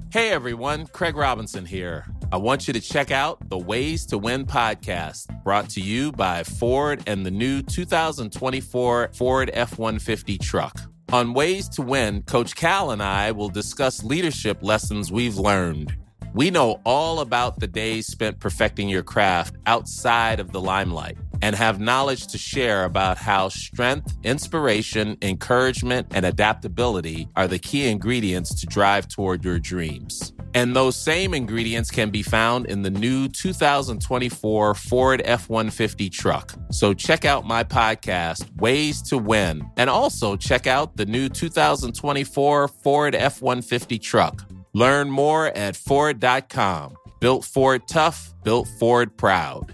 Hey everyone, Craig Robinson here. I want you to check out the Ways to Win podcast, brought to you by Ford and the new 2024 Ford F-150 truck. On Ways to Win, Coach Cal and I will discuss leadership lessons we've learned. We know all about the days spent perfecting your craft outside of the limelight and have knowledge to share about how strength, inspiration, encouragement, and adaptability are the key ingredients to drive toward your dreams. And those same ingredients can be found in the new 2024 Ford F-150 truck. So check out my podcast, Ways to Win, and also check out the new 2024 Ford F-150 truck. Learn more at Ford.com. Built Ford tough, built Ford proud.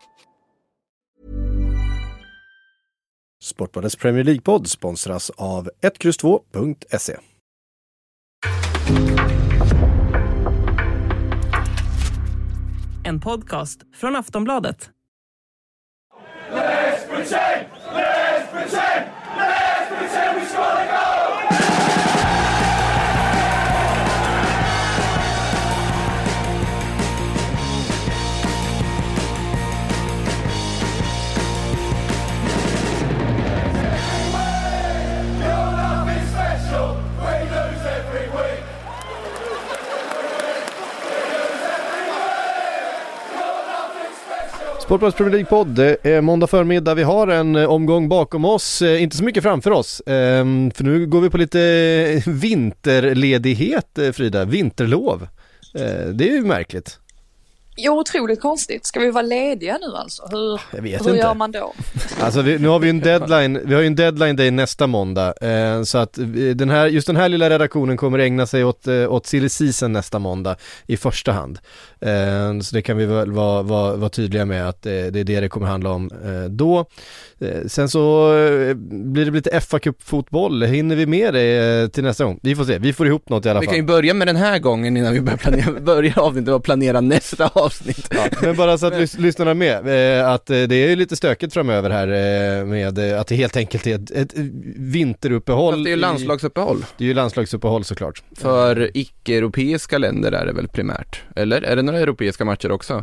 Sportbladets Premier League-podd sponsras av 1X2.se. En podcast från Aftonbladet. Let's pretend! Let's pretend! Let's pretend we score the goal! Sportbladets Premier League-podd, det är måndag förmiddag, vi har en omgång bakom oss, inte så mycket framför oss, för nu går vi på lite vinterledighet, Frida, vinterlov, det är ju märkligt. Jo, otroligt konstigt. Ska vi vara lediga nu alltså? Hur gör man då? Alltså nu har vi en deadline, vi har ju en deadline day nästa måndag, så att just den här lilla redaktionen kommer ägna sig åt silly season nästa måndag i första hand. Så det kan vi väl vara tydliga med att det är det kommer handla om då. Sen så blir det lite FA-cup-fotboll. Hinner vi med det till nästa gång? Vi får se, vi får ihop något i alla fall. Vi kan ju börja med den här gången innan vi börjar avsnittet och planera nästa avsnitt. Ja, men bara så att lyssnarna med att det är ju lite stökigt framöver här med att det helt enkelt är ett vinteruppehåll. Fast det är ju landslagsuppehåll. Det är ju landslagsuppehåll såklart. För icke-europeiska länder är det väl primärt. Eller är det några europeiska matcher också?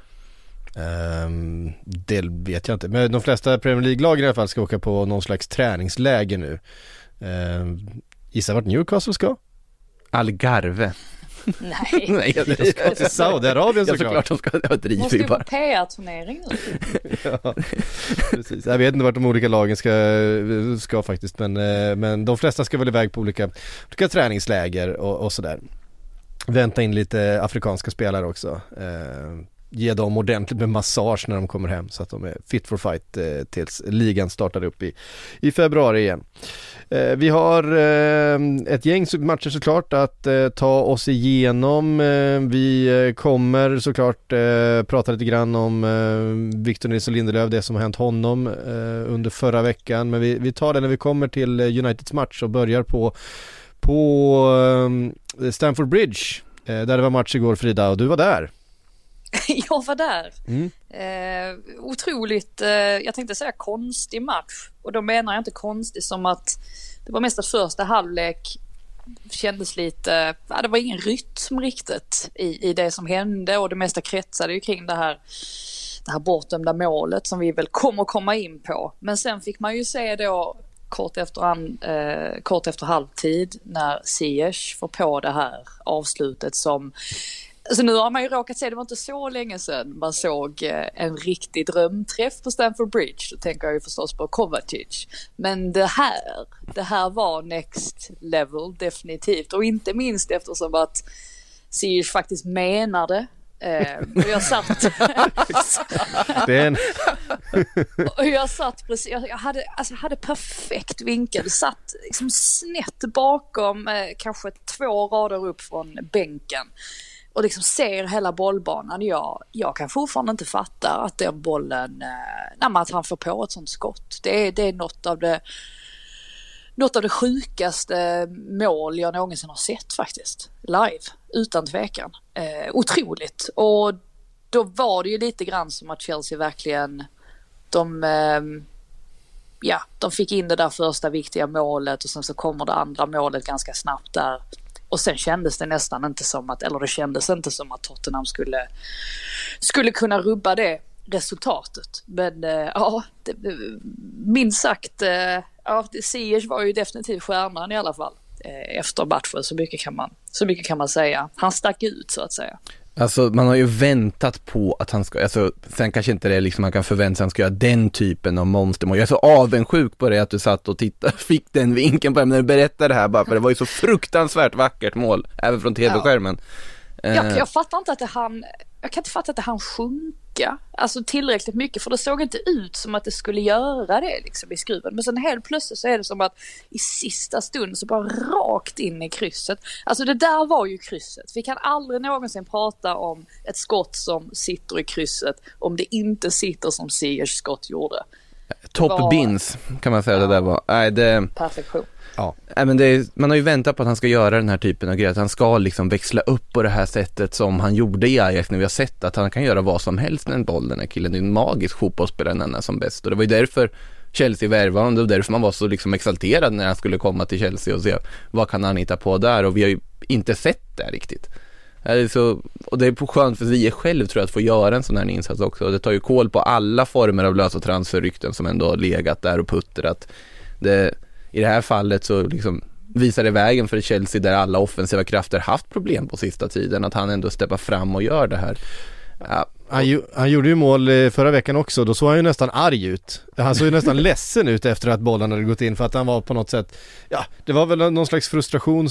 Det vet jag inte. Men de flesta Premier League-lagen i alla fall ska åka på någon slags träningsläger nu. Gissa vart Newcastle ska? Nej. Nej, de ska till Saudiarabien såklart. Ja, såklart de ska. Jag måste ju på PR-turnering nu. Ja, precis. Jag vet inte vart de olika lagen ska faktiskt. Men de flesta ska väl iväg på olika träningsläger och sådär. Vänta in lite afrikanska spelare också. Ge dem ordentligt med massage när de kommer hem så att de är fit for fight tills ligan startar upp i februari igen. Vi har ett gäng matcher såklart att ta oss igenom. Vi kommer såklart prata lite grann om Victor Nilsson Lindelöf, det som har hänt honom under förra veckan. Men vi tar det när vi kommer till Uniteds match och börjar på Stamford Bridge där det var match igår, Frida, och du var där. Jag var där. Otroligt, jag tänkte säga konstig match. Och då menar jag inte konstig som att det var mest att första halvlek kändes lite, det var ingen rytm riktigt i det som hände. Och det mesta kretsade ju kring det här bortdömda målet som vi väl kommer komma in på. Men sen fick man ju se då kort efter halvtid när Ziyech får på det här avslutet som... Så nu har man ju råkat se, det var inte så länge sedan man såg en riktig drömträff på Stamford Bridge. Då tänker jag ju förstås på Kovacic. Men det här var next level definitivt. Och inte minst eftersom att Ziyech faktiskt menade. Och jag satt och jag satt precis, jag hade perfekt vinkel, satt liksom snett bakom kanske 2 rader upp från bänken. Och liksom ser hela bollbanan. Jag kan fortfarande inte fatta att den bollen, att han får på ett sånt skott. Det är något av det sjukaste mål jag någonsin har sett faktiskt. Live, utan tvekan. Otroligt. Och då var det ju lite grann som att Chelsea verkligen, de fick in det där första viktiga målet och sen så kommer det andra målet ganska snabbt där Och sen kändes det nästan inte som att, eller det kändes inte som att Tottenham skulle kunna rubba det resultatet. Men minst sagt, Ziyech var ju definitivt stjärnan i alla fall efter matchen, så mycket kan man säga. Han stack ut så att säga. Alltså man har ju väntat på att han ska, alltså sen kanske inte det är liksom man kan förvänta sig att han ska göra den typen av monstermål. Jag är så avundsjuk på det att du satt och tittade, fick den vinkeln på det när du berättade det här bara, för det var ju så fruktansvärt vackert mål även från tv-skärmen. Jag fattar inte att jag kan inte fatta att det hann sjunka alltså tillräckligt mycket, för det såg inte ut som att det skulle göra det liksom i skruven. Men sen helt plötsligt så är det som att i sista stund så bara rakt in i krysset. Alltså det där var ju krysset. Vi kan aldrig någonsin prata om ett skott som sitter i krysset om det inte sitter som Ziyech skott gjorde. Top bins kan man säga det där var. Perfektion. Ja. Men man har ju väntat på att han ska göra den här typen av grejer, att han ska liksom växla upp på det här sättet som han gjorde i Ajax när vi har sett att han kan göra vad som helst med en boll. Den här killen är en magisk fotbollsspelare när han är som bäst, och det var ju därför Chelsea värvade honom, och därför man var så liksom exalterad när han skulle komma till Chelsea och se vad kan han hitta på där, och vi har ju inte sett det riktigt. Och det är på skönt för vi själv tror jag att få göra en sån här insats också, och det tar ju koll på alla former av lösa transferrykten som ändå har legat där och puttrat. I det här fallet så liksom visar det vägen för Chelsea där alla offensiva krafter haft problem på sista tiden, att han ändå steppar fram och gör det här. Ja. Han gjorde ju mål förra veckan också, då såg han ju nästan arg ut. Han såg ju nästan ledsen ut efter att bollen hade gått in, för att han var på något sätt, det var väl någon slags frustration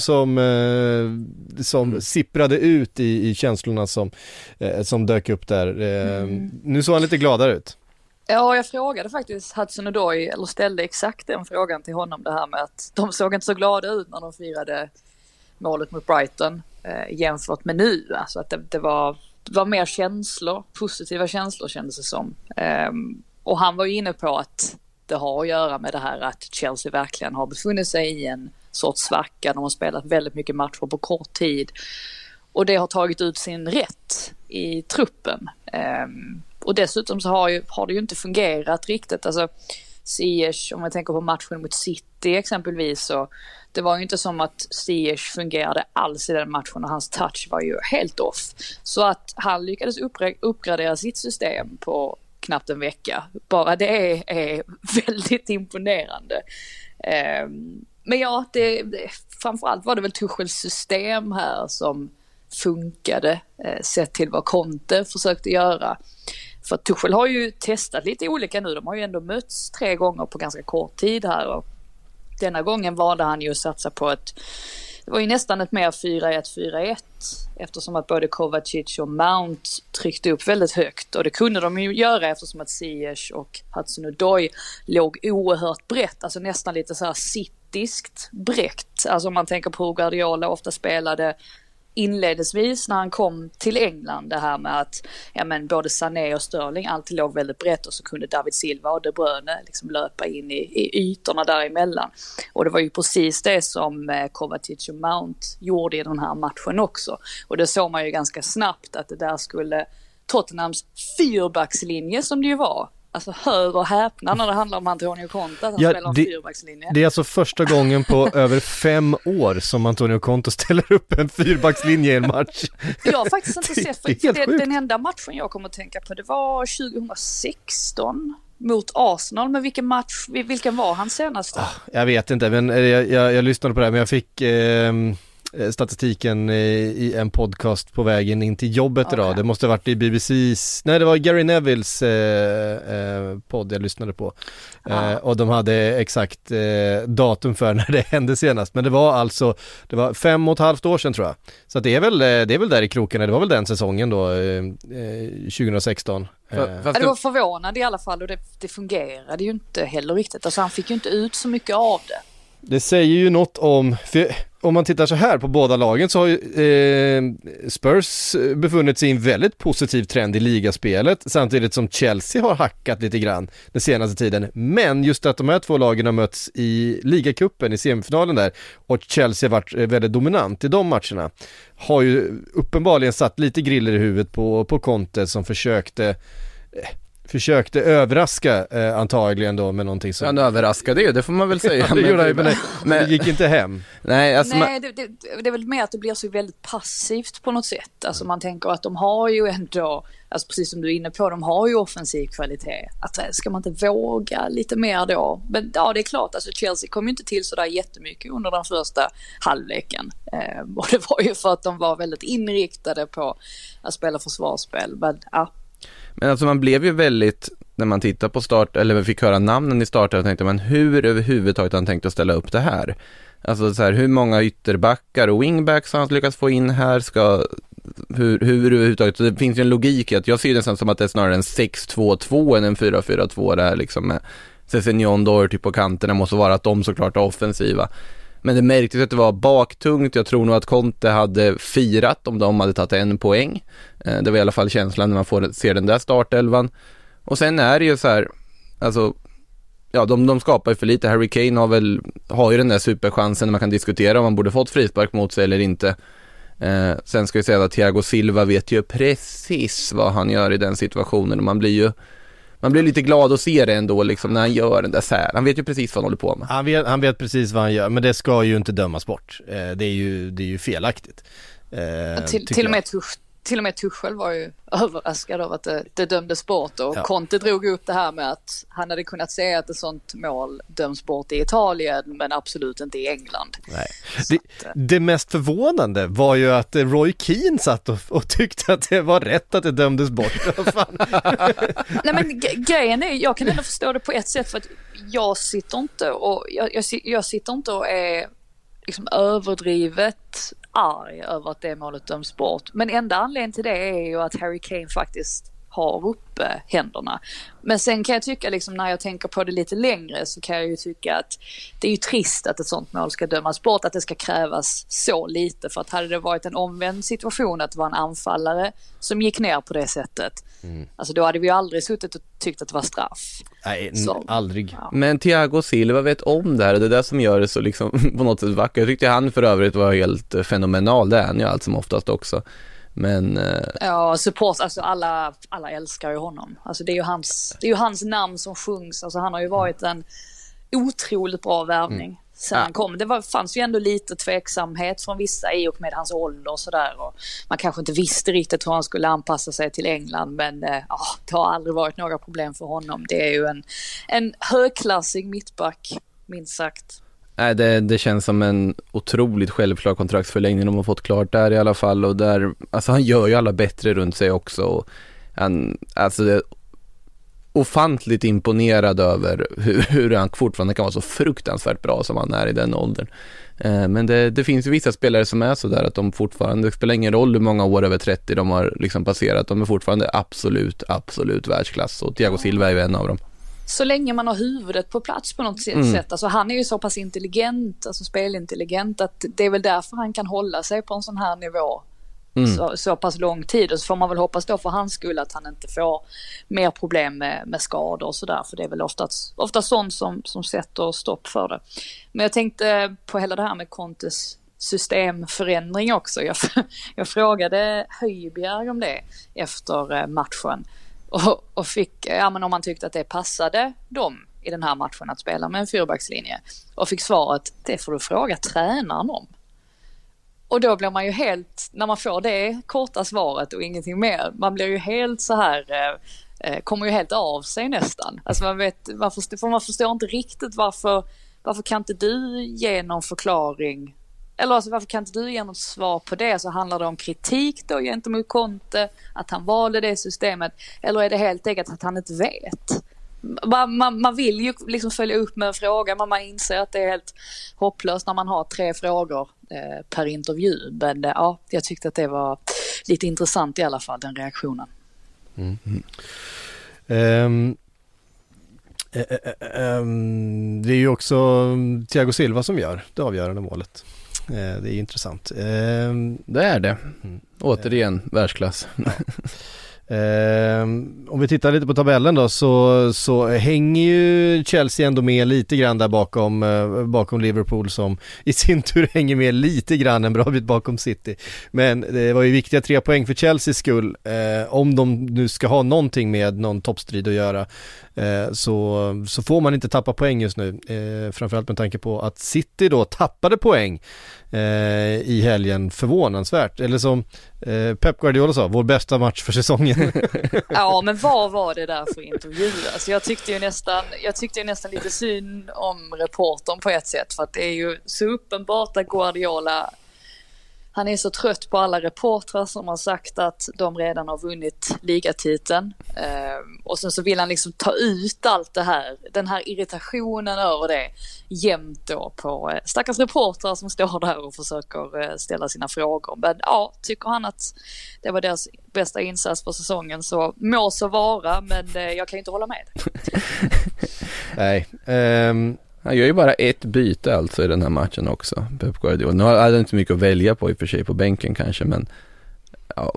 som sipprade ut i känslorna som dök upp där. Nu såg han lite gladare ut. Ja, jag frågade faktiskt Hudson-Odoi, eller ställde exakt den frågan till honom, det här med att de såg inte så glada ut när de firade målet mot Brighton jämfört med nu. Alltså att det var mer känslor, positiva känslor kändes det som. Och han var ju inne på att det har att göra med det här att Chelsea verkligen har befunnit sig i en sorts svacka. De har spelat väldigt mycket matcher på kort tid. Och det har tagit ut sin rätt i truppen. Och dessutom så har det ju inte fungerat riktigt. Alltså Ziyech, om man tänker på matchen mot City exempelvis, så det var ju inte som att Ziyech fungerade alls i den matchen och hans touch var ju helt off. Så att han lyckades uppgradera sitt system på knappt en vecka. Bara det är väldigt imponerande. Men framförallt var det väl Tuchels system här som funkade sett till vad Conte försökte göra. För Tuchel har ju testat lite olika nu. De har ju ändå mötts 3 gånger på ganska kort tid här. Och denna gången valde han ju att satsa på det var ju nästan ett mer 4-1-4-1. Eftersom att både Kovacic och Mount tryckte upp väldigt högt. Och det kunde de ju göra eftersom att Ziyech och Hudson-Odoi låg oerhört brett. Alltså nästan lite så här cityskt brett. Alltså om man tänker på hur Guardiola ofta spelade inledningsvis när han kom till England, det här med att både Sané och Sterling alltid låg väldigt brett, och så kunde David Silva och De Bruyne liksom löpa in i ytorna däremellan. Och det var ju precis det som Kovacic och Mount gjorde i den här matchen också. Och det såg man ju ganska snabbt att det där skulle Tottenhams 4-backslinje, som det ju var. Alltså hör och häpna när det handlar om Antonio Conte, att han spelar en 4-backslinje. Det är alltså första gången på över 5 år som Antonio Conte ställer upp en 4-backslinje i en match. Jag har faktiskt inte sett, för den enda matchen jag kommer att tänka på, det var 2016 mot Arsenal. Men vilken var han senast? Jag vet inte, men jag lyssnade på det här, men jag fick statistiken i en podcast på vägen in till jobbet idag. Det måste ha varit i det var Gary Nevilles podd jag lyssnade på. Och de hade exakt datum för när det hände senast. Men det var 5,5 år sedan tror jag. Så att det är väl där i krokarna. Det var väl den säsongen då, 2016. Det var förvånande i alla fall, och det fungerade ju inte heller riktigt. Alltså han fick ju inte ut så mycket av det. Det säger ju något om man tittar så här på båda lagen, så har ju Spurs befunnit sig i en väldigt positiv trend i ligaspelet, samtidigt som Chelsea har hackat lite grann den senaste tiden. Men just att de här 2 lagen har mötts i ligacupen i semifinalen där, och Chelsea har varit väldigt dominant i de matcherna, har ju uppenbarligen satt lite griller i huvudet på Conte, som försökte försökte överraska antagligen då med någonting som... Han överraskade ju, det får man väl säga. Ja, det gjorde han, men det gick inte hem. Nej, det är väl mer att det blir så väldigt passivt på något sätt. Alltså man tänker att de har ju ändå, alltså precis som du är inne på, de har ju offensiv kvalitet. Att ska man inte våga lite mer då? Men ja, det är klart, alltså Chelsea kom ju inte till sådär jättemycket under den första halvleken. Och det var ju för att de var väldigt inriktade på att spela försvarsspel. Men alltså man blev ju väldigt, när man tittar på start, eller vi fick höra namnen i starten och tänkte man, hur överhuvudtaget han tänkte att ställa upp det här? Alltså så här, hur många ytterbackar och wingbacks har han lyckats få in här? Hur överhuvudtaget, det finns ju en logik i att jag ser det nästan som att det är snarare en 6-2-2 än en 4-4-2 där liksom med Sessegnon Doherty på kanterna, måste vara att de såklart är offensiva. Men det märktes att det var baktungt. Jag tror nog att Conte hade firat om de hade tagit en poäng. Det var i alla fall känslan när man ser den där startelvan. Och sen är det ju så här, alltså, ja, de skapar ju för lite. Harry Kane har ju den där superchansen när man kan diskutera om man borde fått frispark mot sig eller inte. Sen ska jag säga att Thiago Silva vet ju precis vad han gör i den situationen. Och man blir lite glad att se det ändå liksom, när han gör den där sär. Han vet ju precis vad han håller på med. Han vet precis vad han gör, men det ska ju inte dömas bort. Det är ju felaktigt. Till och med Tuchel var ju överraskad av att det dömdes bort, och Conte drog upp det här med att han hade kunnat säga att ett sånt mål döms bort i Italien men absolut inte i England. Nej. Det mest förvånande var ju att Roy Keane satt och tyckte att det var rätt att det dömdes bort. Nej, men grejen är, jag kan ändå förstå det på ett sätt, för att jag sitter inte och är liksom överdrivet arg över att det målet döms bort. Men enda anledningen till det är ju att Harry Kane faktiskt har uppe händerna. Men sen kan jag tycka, liksom, när jag tänker på det lite längre, så kan jag ju tycka att det är ju trist att ett sånt mål ska dömas bort, att det ska krävas så lite. För att hade det varit en omvänd situation, att det var en anfallare som gick ner på det sättet, alltså då hade vi ju aldrig suttit och tyckt att det var straff. Nej, aldrig. Ja. Men Thiago Silva vet om det här, och det är det som gör det så liksom på något sätt vackert. Jag tyckte han för övrigt var helt fenomenal, det är han ju allt som oftast också. Men ja, support, alltså alla älskar ju honom. Alltså det är ju hans namn som sjungs. Alltså han har ju varit en otroligt bra värvning sen han kom. Fanns ju ändå lite tveksamhet från vissa i och med hans ålder och sådär, och man kanske inte visste riktigt hur han skulle anpassa sig till England, men det har aldrig varit några problem för honom. Det är ju en högklassig mittback, minst sagt. Nej, det känns som en otroligt självklar kontraktsförlängning de har fått klart där i alla fall, och där, alltså han gör ju alla bättre runt sig också, och han, alltså det är ofantligt imponerad över hur han fortfarande kan vara så fruktansvärt bra som han är i den åldern. Men det finns ju vissa spelare som är så där att de fortfarande, det spelar ingen roll hur många år över 30 de har liksom passerat, de är fortfarande absolut världsklass, och Thiago Silva är ju en av dem. Så länge man har huvudet på plats på något sätt. Alltså han är ju så pass intelligent, alltså spelintelligent, att det är väl därför han kan hålla sig på en sån här nivå så pass lång tid. Och så får man väl hoppas då för hans skull att han inte får mer problem med skador och sådär, för det är väl ofta sånt som sätter stopp för det. Men jag tänkte på hela det här med Contes systemförändring också. Jag frågade Höjbjerg om det efter matchen. Och fick, men om man tyckte att det passade dem i den här matchen att spela med en fyrbackslinje. Och fick svaret, det får du fråga tränaren om. Och då blir man ju helt, när man får det korta svaret och ingenting mer, man blir ju helt så här, kommer ju helt av sig nästan. Alltså man förstår inte riktigt varför kan inte du ge någon förklaring? Eller alltså, varför kan inte du ge något svar på det? Så handlar det om kritik då gentemot Conte, att han valde det systemet, eller är det helt enkelt att han inte vet? Man vill ju liksom följa upp med en fråga, men man inser att det är helt hopplöst när man har 3 frågor per intervju. Men jag tyckte att det var lite intressant i alla fall, den reaktionen. Det är ju också Thiago Silva som gör det avgörande målet. Det är intressant. Det är det. Återigen, världsklass. Om vi tittar lite på tabellen då så hänger ju Chelsea ändå med lite grann där bakom Liverpool, som i sin tur hänger med lite grann en bra bit bakom City. Men det var ju viktiga 3 poäng för Chelseas skull, om de nu ska ha någonting med någon toppstrid att göra, så får man inte tappa poäng just nu, framförallt med tanke på att City då tappade poäng i helgen, förvånansvärt, eller som Pep Guardiola sa, vår bästa match för säsongen. Ja, men vad var det där för intervju? Alltså jag tyckte ju nästan lite synd om reportern på ett sätt, för att det är ju så uppenbart att Guardiola, han är så trött på alla reportrar som har sagt att de redan har vunnit ligatiteln. Och sen så vill han liksom ta ut allt det här, den här irritationen över det, jämt då på stackars reportrar som står där och försöker ställa sina frågor. Men ja, tycker han att det var deras bästa insats för säsongen, så må så vara, men jag kan ju inte hålla med. Nej, han gör ju bara ett byte alltså i den här matchen också, Pep Guardiola. Nu hade han inte mycket att välja på i och för sig på bänken kanske, men ja,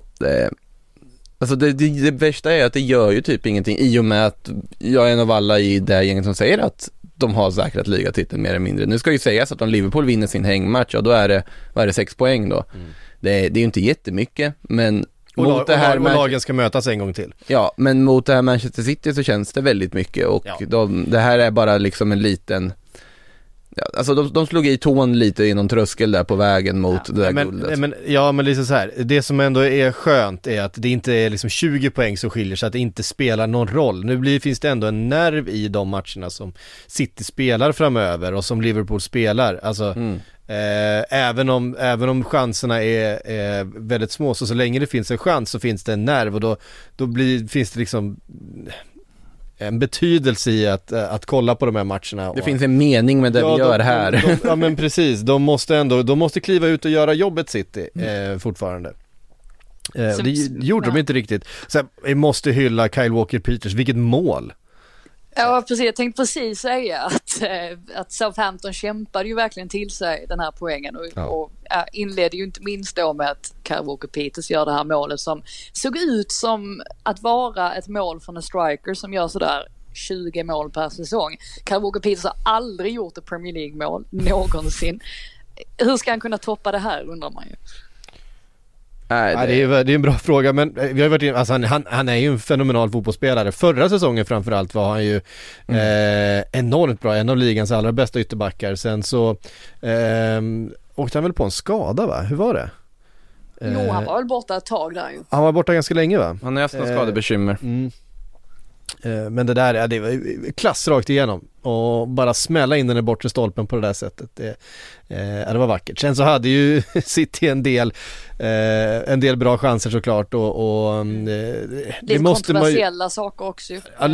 det värsta är att det gör ju typ ingenting, i och med att jag är en av alla i det gänget som säger att de har säkrat ligatiteln mer eller mindre. Nu ska ju sägas att om Liverpool vinner sin hängmatch, ja, då är det 6 poäng då. Det är ju inte jättemycket, men och lagen ska mötas en gång till. Ja, men mot det här Manchester City så känns det väldigt mycket, och det här är bara liksom en liten, alltså de slog i tån lite i någon tröskel där på vägen mot det där guldet. Men liksom så här, det som ändå är skönt är att det inte är liksom 20 poäng som skiljer, så att det inte spelar någon roll. Nu finns det ändå en nerv i de matcherna som City spelar framöver och som Liverpool spelar. Alltså även om chanserna är väldigt små, så länge det finns en chans så finns det en nerv, och då finns det liksom en betydelse i att kolla på de här matcherna. Det finns en mening med det vi gör här. Ja, men precis, de måste kliva ut och göra jobbet City fortfarande. Det gjorde de inte riktigt. Så vi måste hylla Kyle Walker-Peters, vilket mål. Ja, precis. Jag tänkte precis säga att Southampton kämpade ju verkligen till sig den här poängen och inledde ju inte minst då med att Kyle Walker-Peters gör det här målet som såg ut som att vara ett mål från en striker som gör sådär 20 mål per säsong. Kyle Walker-Peters har aldrig gjort ett Premier League-mål någonsin. Hur ska han kunna toppa det här, undrar man ju. Nej, det är en bra fråga, men vi har varit in, alltså han är ju en fenomenal fotbollsspelare. Förra säsongen framförallt var han ju enormt bra, en av ligans allra bästa ytterbackar. Sen så åkte han väl på en skada, va? Hur var det? Jo, han var väl borta ett tag där ju. Han var borta ganska länge, va? Han har haft några skadebekymmer. Men det där, det var klass rakt igenom, och bara smälla in den i bortre stolpen på det där sättet, det var vackert. Sen så hade ju City en del bra chanser såklart, och lite måste kontroversiella saker också. Ja,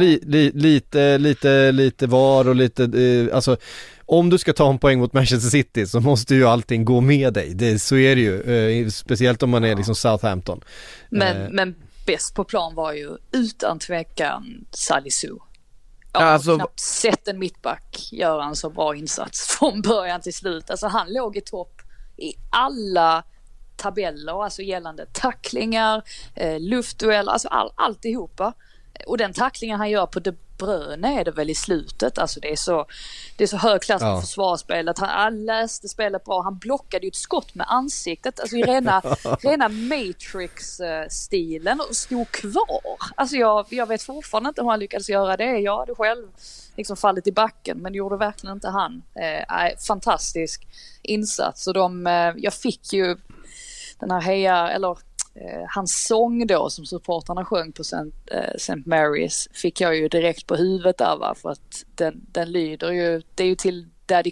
lite var, och lite alltså, om du ska ta en poäng mot Manchester City så måste ju allting gå med dig. Så är det ju, speciellt om man är liksom Southampton. Men bäst på plan var ju utan tvekan Salisu. Alltså, knappt sett en mittback göra en så bra insats från början till slut. Alltså han låg i topp i alla tabeller, alltså gällande tacklingar, luftduell, alltså alltihopa. Och den tacklingen han gör på De Bruyne är det väl i slutet, alltså det är så hög klass på försvarsspelet. Han läste spelet bra, han blockade ju ett skott med ansiktet, alltså i rena Matrix-stilen, och stod kvar. Alltså jag vet fortfarande inte hur han lyckades göra det. Jag hade själv liksom fallit i backen, men gjorde verkligen inte han. Fantastisk insats. Och jag fick ju den här hans sång då som supportarna sjöng på St. Mary's fick jag ju direkt på huvudet där, va? För att den lyder ju, det är ju till Daddy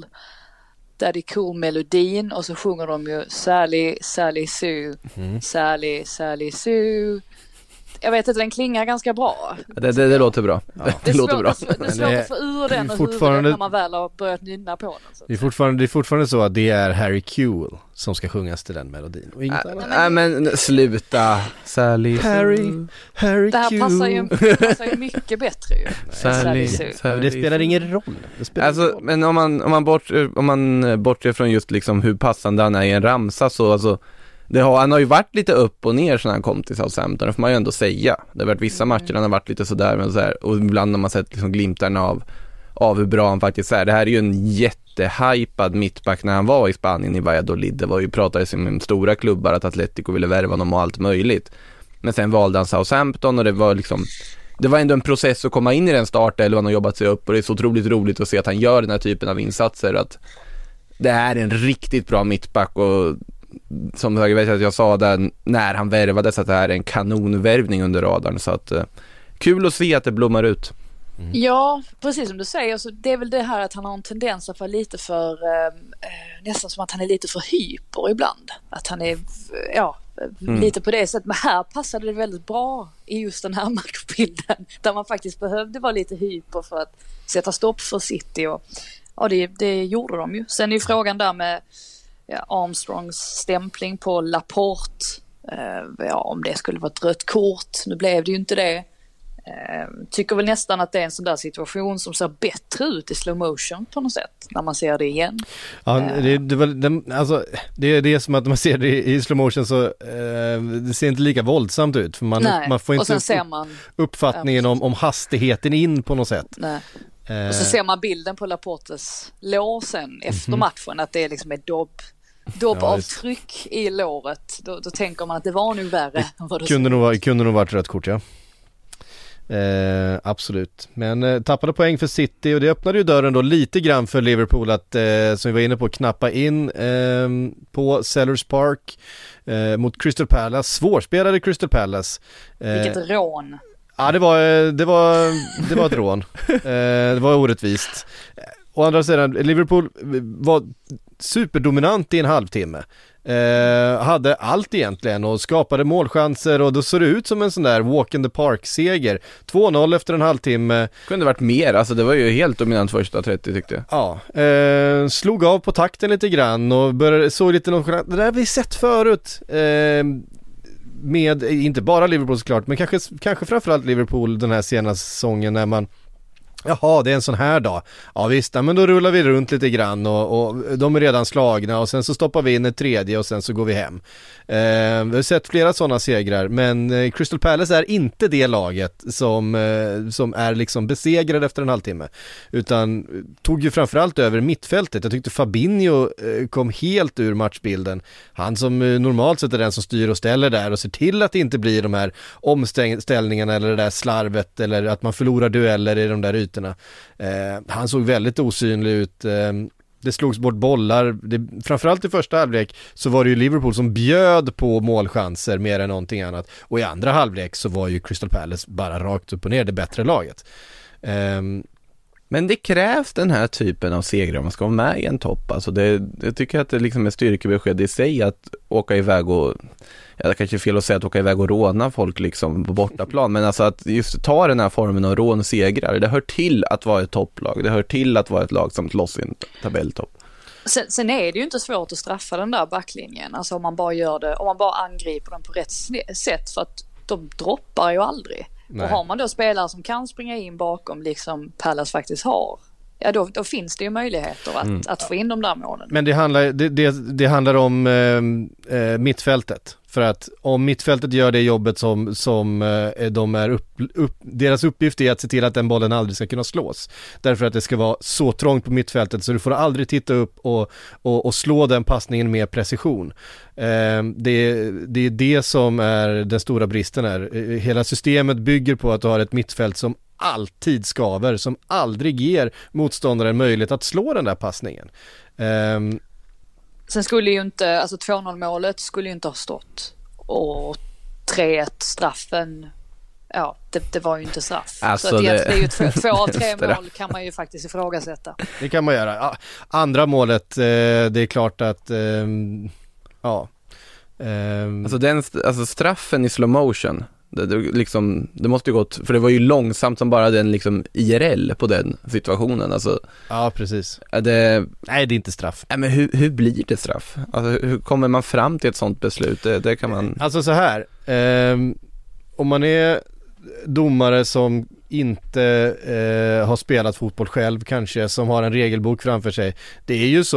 Cool melodin, och så sjunger de ju Sally Sue, Sally Sue. Jag vet att den klingar ganska bra. Det låter bra. Ja. Det är låter bra. Det är svårt att få ur den och huvudet när man väl har börjat nynna på den. Så. Det är fortfarande så att det är Harry Kewell som ska sjungas till den melodin. Och inget annat. Nej, men sluta. Sally Harry det här passar ju mycket bättre ju. Sally. Det spelar ingen roll. Men om man bortser från just liksom hur passande han är i en ramsa, så alltså, Han har ju varit lite upp och ner när han kom till Southampton, det får man ju ändå säga. Det har varit vissa matcher han har varit lite sådär, men så här, och ibland har man sett liksom glimtarna av hur bra han faktiskt är. Det här är ju en jättehypad mittback när han var i Spanien i Valladolid. Det var ju pratades om stora klubbar att Atletico ville värva honom och allt möjligt. Men sen valde han Southampton och det var ändå en process att komma in i den startelvan och jobbat sig upp, och det är så otroligt roligt att se att han gör den här typen av insatser, att det är en riktigt bra mittback. Och som jag vet att jag sa där när han värvades, att det här är en kanonvärvning under radarn, så att kul att se att det blommar ut. Ja, precis som du säger, så det är väl det här att han har en tendens att vara lite för nästan som att han är lite för hyper ibland, att han är lite på det sättet, men här passade det väldigt bra i just den här matchbilden där man faktiskt behövde vara lite hyper för att sätta stopp för City, och det gjorde de ju. Sen är ju frågan där med Armstrongs stämpling på Laporte, om det skulle vara ett rött kort. Nu blev det ju inte det. Tycker väl nästan att det är en sån där situation som ser bättre ut i slow motion på något sätt när man ser det igen. Ja, det är som att man ser det i slow motion, så det ser inte lika våldsamt ut, för man får inte uppfattningen om hastigheten in på något sätt. Nej. Och så ser man bilden på Laportes lår sen efter matchen, att det är liksom ett dobbavtryck i låret. Då tänker man att det var nog värre än vad det kunde nog varit rött kort, ja. Absolut. Men tappade poäng för City, och det öppnade ju dörren då lite grann för Liverpool att, som vi var inne på, knappa in på Sellers Park mot Crystal Palace. Svårspelade Crystal Palace. Vilket rån. Ja, det var ett rån. Det var orättvist. Å andra sidan, Liverpool var superdominant i en halvtimme. Hade allt egentligen och skapade målchanser, och då såg det ut som en sån där walk in the park-seger. 2-0 efter en halvtimme. Kunde varit mer, alltså det var ju helt dominant första 30 tyckte jag. Ja, slog av på takten lite grann och såg lite nonchalant. Det där har vi sett förut. Med inte bara Liverpool såklart, men kanske framförallt Liverpool den här senaste säsongen, när man det är en sån här dag. Ja visst, men då rullar vi runt lite grann och de är redan slagna, och sen så stoppar vi in ett tredje och sen så går vi hem. Vi har sett flera sådana segrar, men Crystal Palace är inte det laget som är liksom besegrad efter en halvtimme, utan tog ju framförallt över mittfältet. Jag tyckte Fabinho kom helt ur matchbilden. Han som normalt sett är den som styr och ställer där och ser till att det inte blir de här omställningarna eller det där slarvet, eller att man förlorar dueller i de där ytorna. Han såg väldigt osynlig ut. Det slogs bort bollar. Framförallt i första halvlek så var det ju Liverpool som bjöd på målchanser mer än någonting annat. Och i andra halvlek så var ju Crystal Palace bara rakt upp och ner det bättre laget. Men det krävs den här typen av segrar om man ska vara med i en topp. Alltså jag tycker att det liksom är styrkebesked i sig att åka iväg och, det kanske är fel att säga att åka iväg och råna folk liksom på bortaplan, men alltså att just ta den här formen av rånsegrar, det hör till att vara ett topplag, det hör till att vara ett lag som slåss i en tabelltopp. Sen är det ju inte svårt att straffa den där backlinjen, alltså om man bara gör det, om man bara angriper den på rätt sätt, för att de droppar ju aldrig. Nej. Och har man då spelare som kan springa in bakom, liksom Palace faktiskt har, då finns det ju möjligheter att få in de där målen. Men det handlar om mittfältet. För att om mittfältet gör det jobbet som de är deras uppgift är att se till att den bollen aldrig ska kunna slås. Därför att det ska vara så trångt på mittfältet så du får aldrig titta upp och slå den passningen med precision. Det är det som är den stora bristen här. Hela systemet bygger på att du har ett mittfält som alltid skaver, som aldrig ger motståndaren möjlighet att slå den där passningen. Sen skulle ju inte, alltså 2-0 målet skulle ju inte ha stått, och 3-1 straffen, det var ju inte straff. Alltså så att det är ju 2 av 3 mål kan man ju faktiskt ifrågasätta. Det kan man göra. Andra målet, det är klart att alltså straffen i slow motion, det måste ju gått, för det var ju långsamt som bara den liksom IRL på den situationen, alltså. Ja, precis. Nej, det är inte straff. Nej, men hur blir det straff? Alltså hur kommer man fram till ett sånt beslut? Det kan man. Alltså så här, om man är domare som inte har spelat fotboll själv, kanske som har en regelbok framför sig, det är ju så,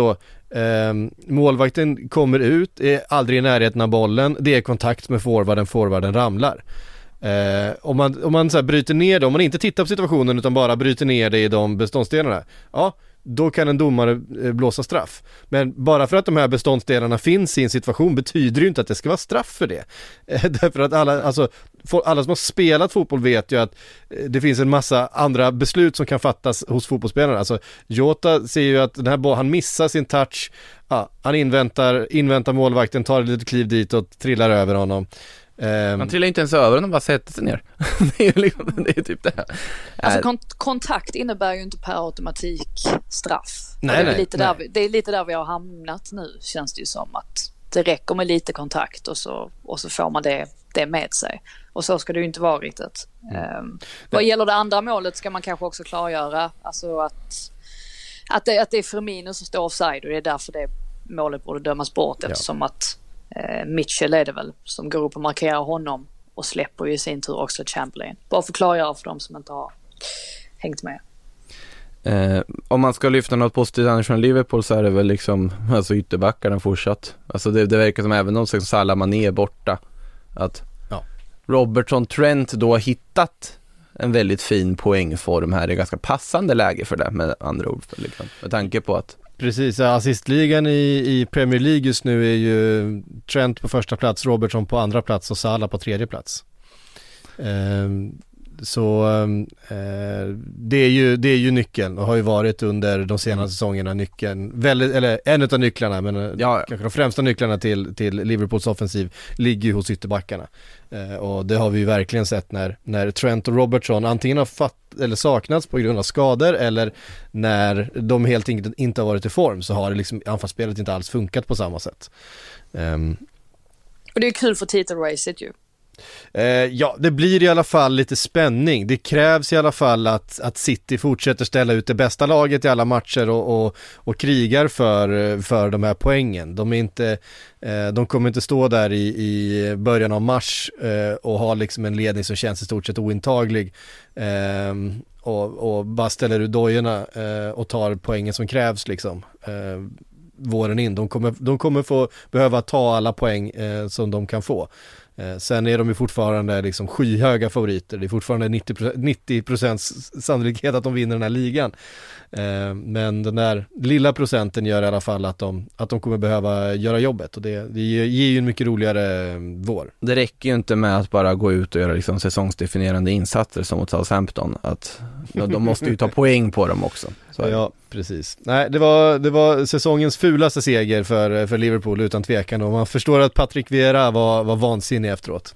Målvakten kommer ut, är aldrig i närheten av bollen, det är kontakt med forwarden ramlar. Om man så här bryter ner det, om man inte tittar på situationen utan bara bryter ner det i de beståndsdelarna, ja, då kan en domare blåsa straff. Men bara för att de här beståndsdelarna finns i en situation betyder ju inte att det ska vara straff för det. Därför att alla som har spelat fotboll vet ju att det finns en massa andra beslut som kan fattas hos fotbollsspelarna. Alltså Jota ser ju att den här han missar sin touch, han inväntar målvakten, tar ett litet kliv dit och trillar över honom. Man trillar inte ens över och bara sätter sig ner. Det är typ det här. Alltså kontakt innebär ju inte per automatik straff. Nej, det är lite där vi har hamnat nu, känns det ju som, att det räcker med lite kontakt och så får man det med sig. Och så ska det ju inte vara riktigt. Vad gäller det andra målet ska man kanske också klargöra alltså att det är Firmino som står offside, och det är därför det målet borde dömas bort, eftersom att Mitchell är det väl som går upp och markerar honom och släpper ju i sin tur också Chamberlain. Bara förklara för dem som inte har hängt med. Om man ska lyfta något positivt annars från Liverpool så är det väl liksom alltså ytterbackarna fortsatt. Alltså det verkar som även de som Salah Mané är borta, att Robertson Trent då har hittat en väldigt fin poängform här, det är ganska passande läge för det, med andra ord liksom. Med tanke på att precis, assistligan i Premier League just nu är ju Trent på första plats, Robertson på andra plats och Salah på tredje plats. Det är ju nyckeln och har ju varit under de senaste säsongerna nyckeln, eller en av nycklarna, men kanske de främsta nycklarna till Liverpools offensiv ligger ju hos ytterbackarna. Och det har vi ju verkligen sett när Trent och Robertson antingen har saknats på grund av skador, eller när de helt enkelt inte har varit i form, så har det liksom anfallsspelet inte alls funkat på samma sätt. Och det är kul för titelracet ju. Ja, det blir i alla fall lite spänning. Det krävs i alla fall att City fortsätter ställa ut det bästa laget i alla matcher och krigar för de här poängen. De kommer inte stå där i början av mars och ha liksom en ledning som känns i stort sett ointaglig och bara ställer ut dojorna och tar poängen som krävs liksom våren in. De kommer få behöva ta alla poäng som de kan få. Sen är de ju fortfarande liksom skyhöga favoriter. Det är fortfarande 90% sannolikhet att de vinner den här ligan. Men den där lilla procenten gör i alla fall att de kommer behöva göra jobbet. Och det ger ju en mycket roligare vår. Det räcker ju inte med att bara gå ut och göra liksom säsongsdefinierande insatser som mot Southampton. Att de måste ju ta poäng på dem också. Ja, precis. Nej, det var säsongens fulaste seger för Liverpool utan tvekan. Och man förstår att Patrick Vieira var vansinnig efteråt.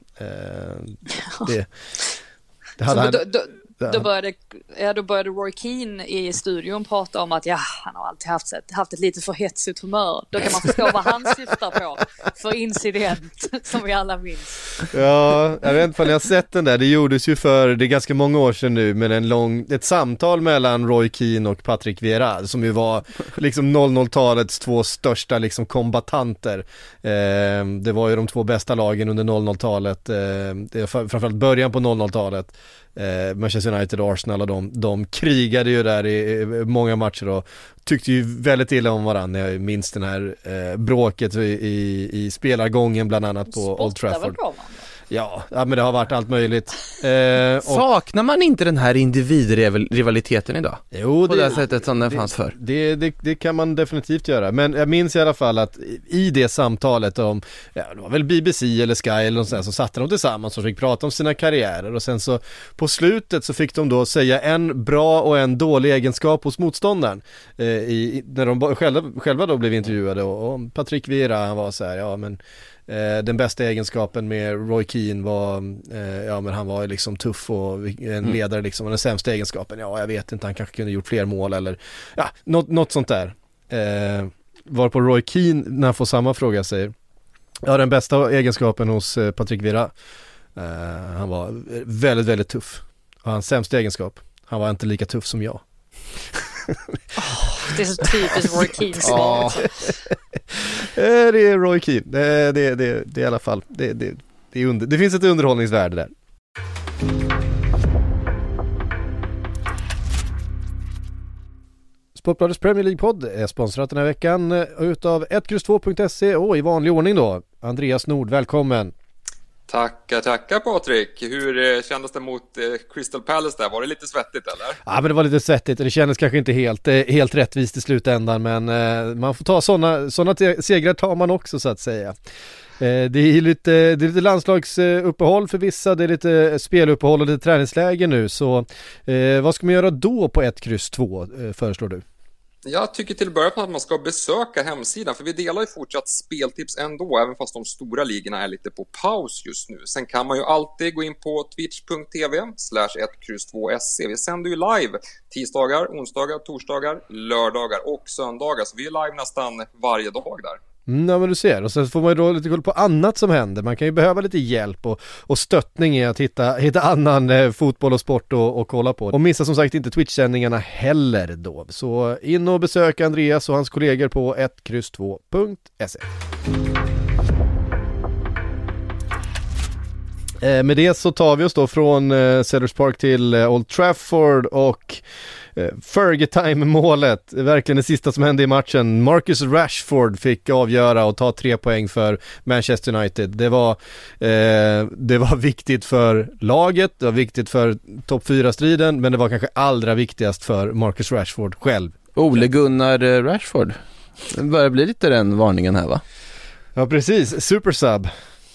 Då började Roy Keane i studion prata om att han har alltid haft ett lite för hetsigt humör. Då kan man förstå vad han syftar på för incident som vi alla minns. Ja, jag vet inte om jag har sett den där. Det gjordes ju det är ganska många år sedan nu, med ett samtal mellan Roy Keane och Patrick Vieira som ju var liksom 00-talets två största liksom kombatanter. Det var ju de två bästa lagen under 00-talet. Framförallt början på 00-talet. Manchester United och Arsenal, och de krigade ju där i många matcher och tyckte ju väldigt illa om varandra. Jag minns den här bråket i spelargången bland annat på Old Trafford. Ja, men det har varit allt möjligt. Saknar man inte den här individrivaliteten idag? Jo, på det sättet som den fanns för. Det kan man definitivt göra. Men jag minns i alla fall att i det samtalet det var väl BBC eller Sky eller något sånt, så satt de tillsammans och fick prata om sina karriärer. Och sen så på slutet så fick de då säga en bra och en dålig egenskap hos motståndaren. När de själva då blev intervjuade. Och Patrick Vieira, han var så här, den bästa egenskapen med Roy Keane var men han var liksom tuff och en ledare liksom. Och den sämsta egenskapen, jag vet inte, han kanske kunde gjort fler mål eller något sånt där. Varpå Roy Keane, när han får samma fråga, säger den bästa egenskapen hos Patrick Vieira, han var väldigt, väldigt tuff. Och hans sämsta egenskap, han var inte lika tuff som jag. Det är så typiskt Roy Keane svar. Det är Roy Keane. Det är i alla fall det finns ett underhållningsvärde där. Sportbladets Premier League-podd är sponsrat den här veckan utav 1X2.se och i vanlig ordning då. Andreas Nord, välkommen. Tackar Patrik. Hur kändes det mot Crystal Palace där? Var det lite svettigt eller? Ja, men det var lite svettigt och det kändes kanske inte helt rättvist i slutändan, men man får ta sådana segrar tar man också så att säga. Det är lite landslagsuppehåll för vissa, det är lite speluppehåll och lite träningsläger nu, så vad ska man göra då på 1X2 föreslår du? Jag tycker till att börja med att man ska besöka hemsidan, för vi delar ju fortsatt speltips ändå, även fast de stora ligorna är lite på paus just nu. Sen kan man ju alltid gå in på twitch.tv/1X2SC. Vi sänder ju live tisdagar, onsdagar, torsdagar, lördagar och söndagar, så vi är live nästan varje dag där. Ja, men du ser, och så får man ju då lite koll på annat som händer. Man kan ju behöva lite hjälp och stöttning i att hitta annan fotboll och sport och kolla på. Och missa som sagt inte Twitch-sändningarna heller då. Så in och besök Andreas och hans kollegor på 1X2.se. Med det så tar vi oss då från Selhurst Park till Old Trafford och Fergie-time-målet, verkligen det sista som hände i matchen. Marcus Rashford fick avgöra och ta 3 poäng för Manchester United. Det var viktigt för laget, det var viktigt för topp 4-striden, men det var kanske allra viktigast för Marcus Rashford själv. Ole Gunnar Rashford. Det börjar bli lite den varningen här, va? Ja, precis. Super sub.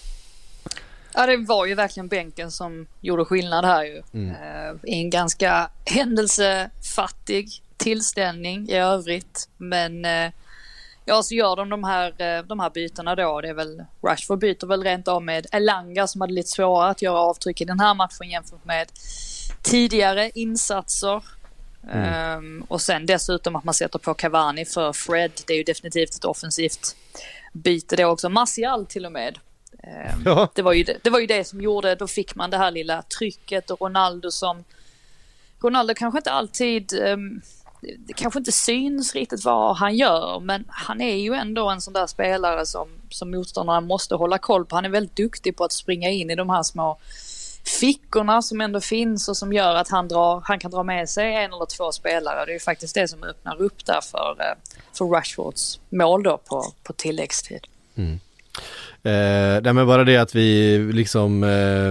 Ja, det var ju verkligen bänken som gjorde skillnad här ju. I en ganska händelsefattig tillställning i övrigt. Men ja, så gör de här bytena då. Det är väl, Rashford byter väl rent av med Elanga som hade lite svårare att göra avtryck i den här matchen jämfört med tidigare insatser. Och sen dessutom att man sätter på Cavani för Fred. Det är ju definitivt ett offensivt byte det också. Martial till och med. Ja. Det var ju det som gjorde, då fick man det här lilla trycket, och Ronaldo kanske inte alltid det kanske inte syns riktigt vad han gör, men han är ju ändå en sån där spelare som motståndarna måste hålla koll på. Han är väldigt duktig på att springa in i de här små fickorna som ändå finns och som gör att han kan dra med sig 1 eller 2 spelare. Det är ju faktiskt det som öppnar upp där för Rashfords mål då på tilläggstid. Nej, men bara det att vi liksom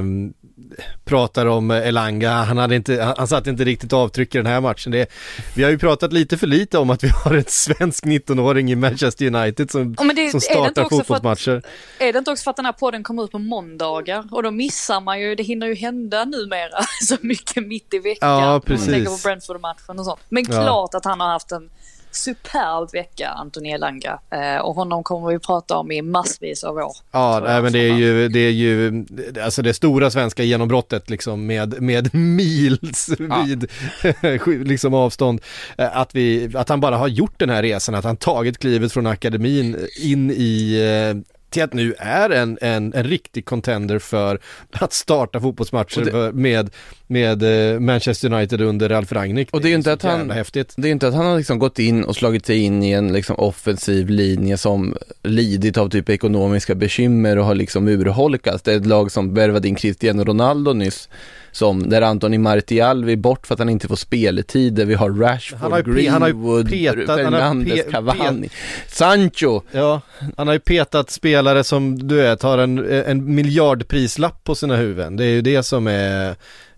pratar om Elanga, han satt inte riktigt avtryck i den här matchen. Vi har ju pratat lite för lite om att vi har en svensk 19-åring i Manchester United som startar fotbollsmatcher. Är det inte också för att den här podden kommer ut på måndagar och då missar man ju, det hinner ju hända numera så mycket mitt i veckan. Ja, precis. Man tänker på Brentford-matchen och sånt. Men klart att han har haft en superb vecka, Anthony Elanga, och honom kommer vi prata om i massvis av år. Ja, nej, men det är ju alltså det stora svenska genombrottet liksom med mils vid liksom avstånd, att han bara har gjort den här resan, att han tagit klivet från akademin in i till att nu är en riktig contender för att starta fotbollsmatcher med Manchester United under Ralf Rangnick. Och det är ju inte att han har liksom gått in och slagit sig in i en liksom offensiv linje som lidit av typ ekonomiska bekymmer och har liksom urholkats. Det är ett lag som värvade in Cristiano Ronaldo nyss, där Anthony Martial är bort för att han inte får speltid, där vi har Rashford, Greenwood, Fernandes, Cavani, Sancho. Ja, han har ju petat spelare som du vet har en miljardprislapp på sina huvuden. Det är ju det som är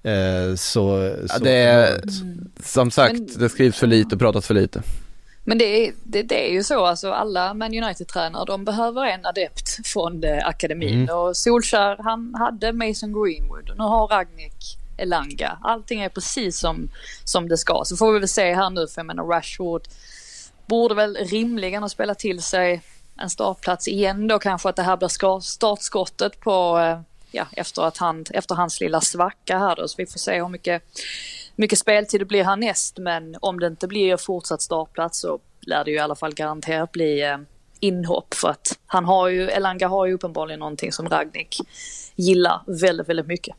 så det är som sagt, det skrivs för lite och pratas för lite. Men det är ju så, alltså alla Man United-tränare, de behöver en adept från akademin. Och Solskjaer, han hade Mason Greenwood och nu har Rangnick Elanga. Allting är precis som det ska. Så får vi väl se här nu, för jag menar Rashford borde väl rimligen ha spelat till sig en startplats igen då, kanske att det här blir startskottet på efter hans lilla svacka här då. Så vi får se hur mycket speltid det blir härnäst, men om det inte blir fortsatt startplats så lär det ju i alla fall garanterat bli inhopp, för att Elanga har ju uppenbarligen någonting som Rangnick gillar väldigt, väldigt mycket.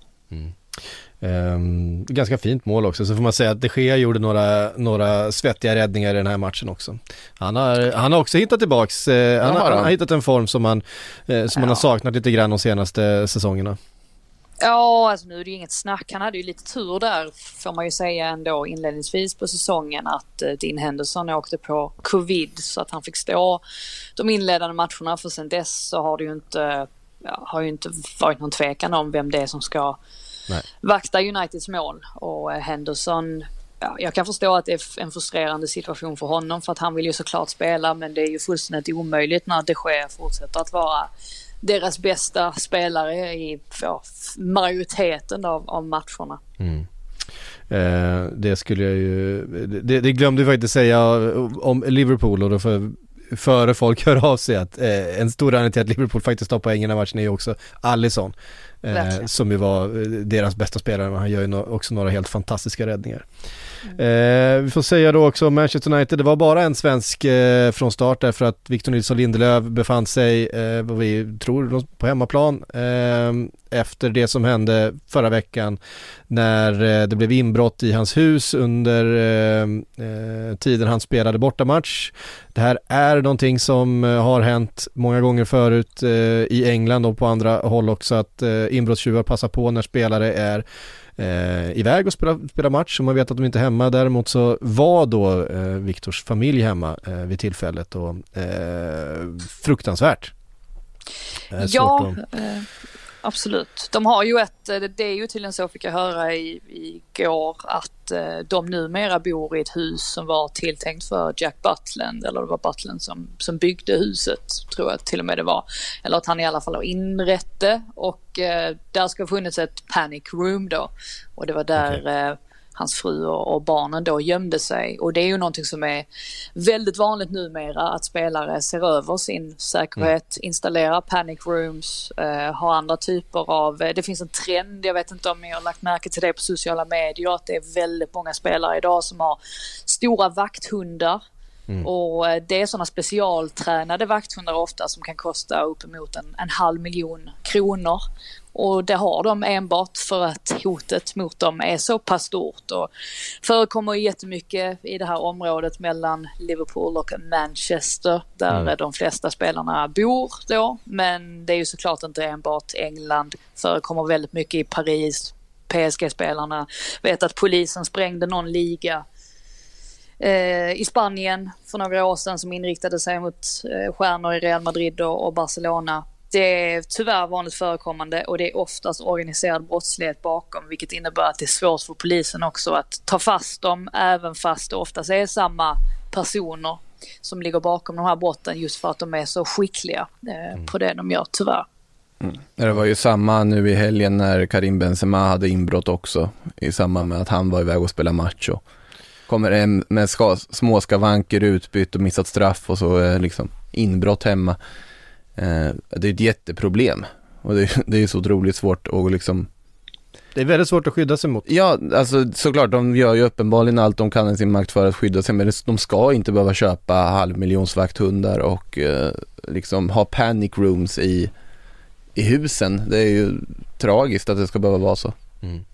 Ganska fint mål också, så får man säga att De Gea gjorde några svettiga räddningar i den här matchen också. Han har också hittat tillbaks, han har hittat en form som man har saknat lite grann de senaste säsongerna. Ja, alltså nu är det ju inget snack. Han hade ju lite tur där, får man ju säga ändå, inledningsvis på säsongen, att Dean Henderson åkte på covid så att han fick stå de inledande matcherna. För sen dess så har det ju inte, varit någon tvekan om vem det är som ska vakta Uniteds mål. Och Henderson, jag kan förstå att det är en frustrerande situation för honom, för att han vill ju såklart spela, men det är ju fullständigt omöjligt när De Gea fortsätter att vara deras bästa spelare i majoriteten av matcherna. Det skulle jag ju, det glömde vi faktiskt säga om Liverpool, och då före folk hör av sig att en stor anledning till att Liverpool faktiskt tar poäng i den här matchen är ju också Alisson, som ju var deras bästa spelare, men han gör ju också några helt fantastiska räddningar. Vi får säga då också Manchester United, det var bara en svensk från start, därför att Victor Nilsson Lindelöf befann sig vad vi tror på hemmaplan efter det som hände förra veckan när det blev inbrott i hans hus under tiden han spelade bortamatch. Det här är någonting som har hänt många gånger förut i England och på andra håll också, att inbrottstjuvar passar på när spelare är iväg och spela match, och man vet att de inte är hemma. Däremot så var då Viktors familj hemma vid tillfället, och fruktansvärt. Absolut. De har ju det är ju tydligen så, fick jag höra igår, att de numera bor i ett hus som var tilltänkt för Jack Butland, eller det var Butland som byggde huset, tror jag till och med det var. Eller att han i alla fall har inrett det, och där ska ha funnits ett panic room då. Och det var där hans fru och barnen då gömde sig. Och det är ju någonting som är väldigt vanligt numera, att spelare ser över sin säkerhet, installerar panic rooms, har andra typer av, det finns en trend, jag vet inte om ni har lagt märke till det på sociala medier, att det är väldigt många spelare idag som har stora vakthundar. Och det är sådana specialtränade vakthundar ofta som kan kosta uppemot en 500 000 kronor. Och det har de enbart för att hotet mot dem är så pass stort, och förekommer jättemycket i det här området mellan Liverpool och Manchester, där de flesta spelarna bor då. Men det är ju såklart inte enbart England, förekommer väldigt mycket i Paris. PSG-spelarna vet att polisen sprängde någon liga i Spanien för några år sedan som inriktade sig mot stjärnor i Real Madrid och Barcelona. Det är tyvärr vanligt förekommande, och det är oftast organiserad brottslighet bakom, vilket innebär att det är svårt för polisen också att ta fast dem, även fast det oftast är samma personer som ligger bakom de här brotten, just för att de är så skickliga på det de gör, tyvärr. Det var ju samma nu i helgen när Karim Benzema hade inbrott också, i samband med att han var iväg och spelade match, och kommer en med små skavanker, utbytt och missat straff, och så liksom inbrott hemma. Det är ett jätteproblem, och det är så otroligt svårt att liksom... Det är väldigt svårt att skydda sig mot. Ja, alltså såklart, de gör ju uppenbarligen allt de kan i sin makt för att skydda sig, men de ska inte behöva köpa 500 000 vakthundar och liksom ha panic rooms i husen. Det är ju tragiskt att det ska behöva vara så.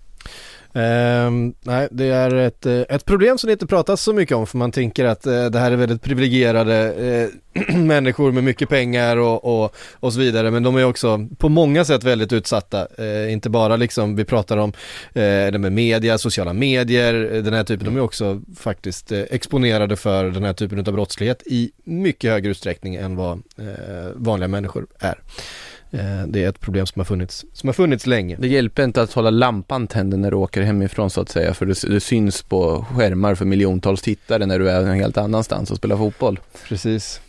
Nej, det är ett problem som det inte pratas så mycket om, för man tänker att det här är väldigt privilegierade människor med mycket pengar och så vidare, men de är också på många sätt väldigt utsatta, inte bara liksom vi pratar om det med media, sociala medier, den här typen, de är också faktiskt exponerade för den här typen av brottslighet i mycket högre utsträckning än vad vanliga människor är. Det är ett problem som har funnits länge. Det hjälper inte att hålla lampan tänd när du åker hemifrån, så att säga, för det syns på skärmar för miljontals tittare när du är en helt annanstans och spelar fotboll. Precis.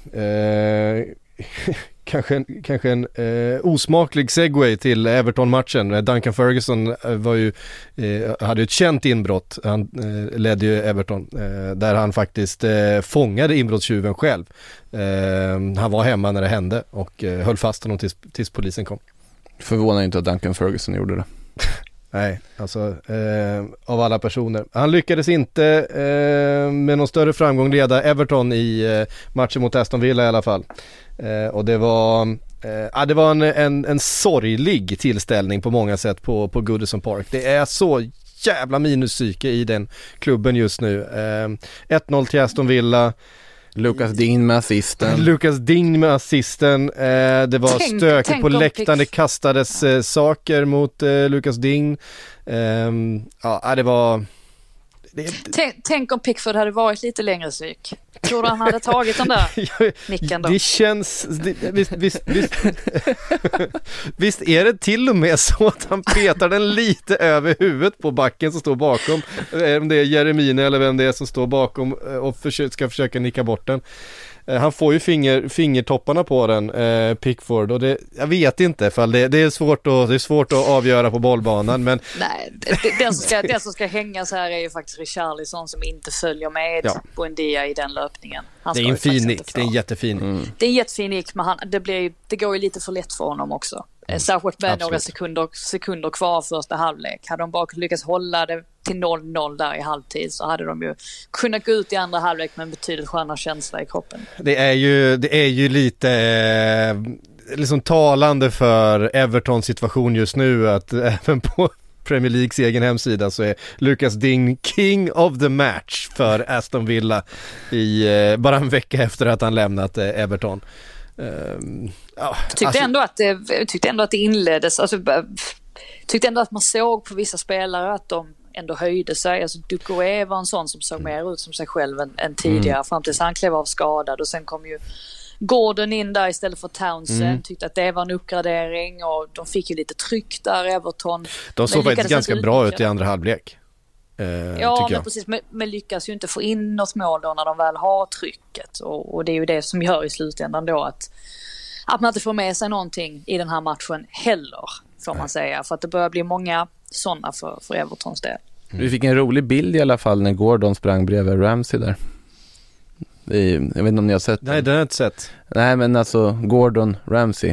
Kanske en osmaklig segway till Everton-matchen. Duncan Ferguson hade ett känt inbrott. Han ledde ju Everton, där han faktiskt fångade inbrottstjuven själv. Han var hemma när det hände och höll fast honom tills polisen kom. Förvånar inte att Duncan Ferguson gjorde det. Nej, alltså av alla personer. Han lyckades inte med någon större framgång leda Everton i matchen mot Aston Villa i alla fall. Och det var en sorglig tillställning på många sätt på Goodison Park. Det är så jävla minuspsyke i den klubben just nu. 1-0 till Aston Villa. Lucas Digne med assisten. Det var stökigt på läktaren. Det kastades saker mot Lucas Digne. Det var... Tänk om Pickford hade varit lite längre psyk. Tror du han hade tagit den där nicken då? Det känns... Visst är det till och med så att han petar den lite över huvudet på backen som står bakom. Om det är Jeremine eller vem det är som står bakom och ska försöka nicka bort den. Han får ju fingertopparna på den, Pickford, och jag vet inte för det är svårt att avgöra på bollbanan, men nej, den som ska hänga så här är ju faktiskt Richarlison som inte följer med Buendia i den löpningen. Det är en fin nick, det är en jättefin. Det är en jättefin nick, men det går ju lite för lätt för honom också. Särskilt med några sekunder kvar första halvlek. Hade de bara lyckats hålla det till 0-0 där i halvtid så hade de ju kunnat gå ut i andra halvlek med en betydligt skönare känsla i kroppen. Det är ju lite liksom talande för Evertons situation just nu att även på Premier Leagues egen hemsida så är Lucas Digne king of the match för Aston Villa i bara en vecka efter att han lämnat Everton. Tyckte ändå att det inleddes, tyckte ändå att man såg på vissa spelare att de ändå höjde sig. Alltså Doucouré var en sån som såg mer ut som sig själv än tidigare fram tills han klev av skadad, och sen kom ju Gordon in där istället för Townsend. Tyckte att det var en uppgradering och de fick ju lite tryck där, Everton. De såg faktiskt ganska bra ut i andra halvlek. Men precis, men lyckas ju inte få in något mål då när de väl har trycket, och det är ju det som gör i slutändan då att man inte får med sig någonting i den här matchen heller, får man säga, för att det börjar bli många sådana för Evertons del. Vi fick en rolig bild i alla fall när Gordon sprang bredvid Ramsey där. Jag vet inte om ni har sett Nej, det har jag inte sett. Nej, men alltså Gordon Ramsey.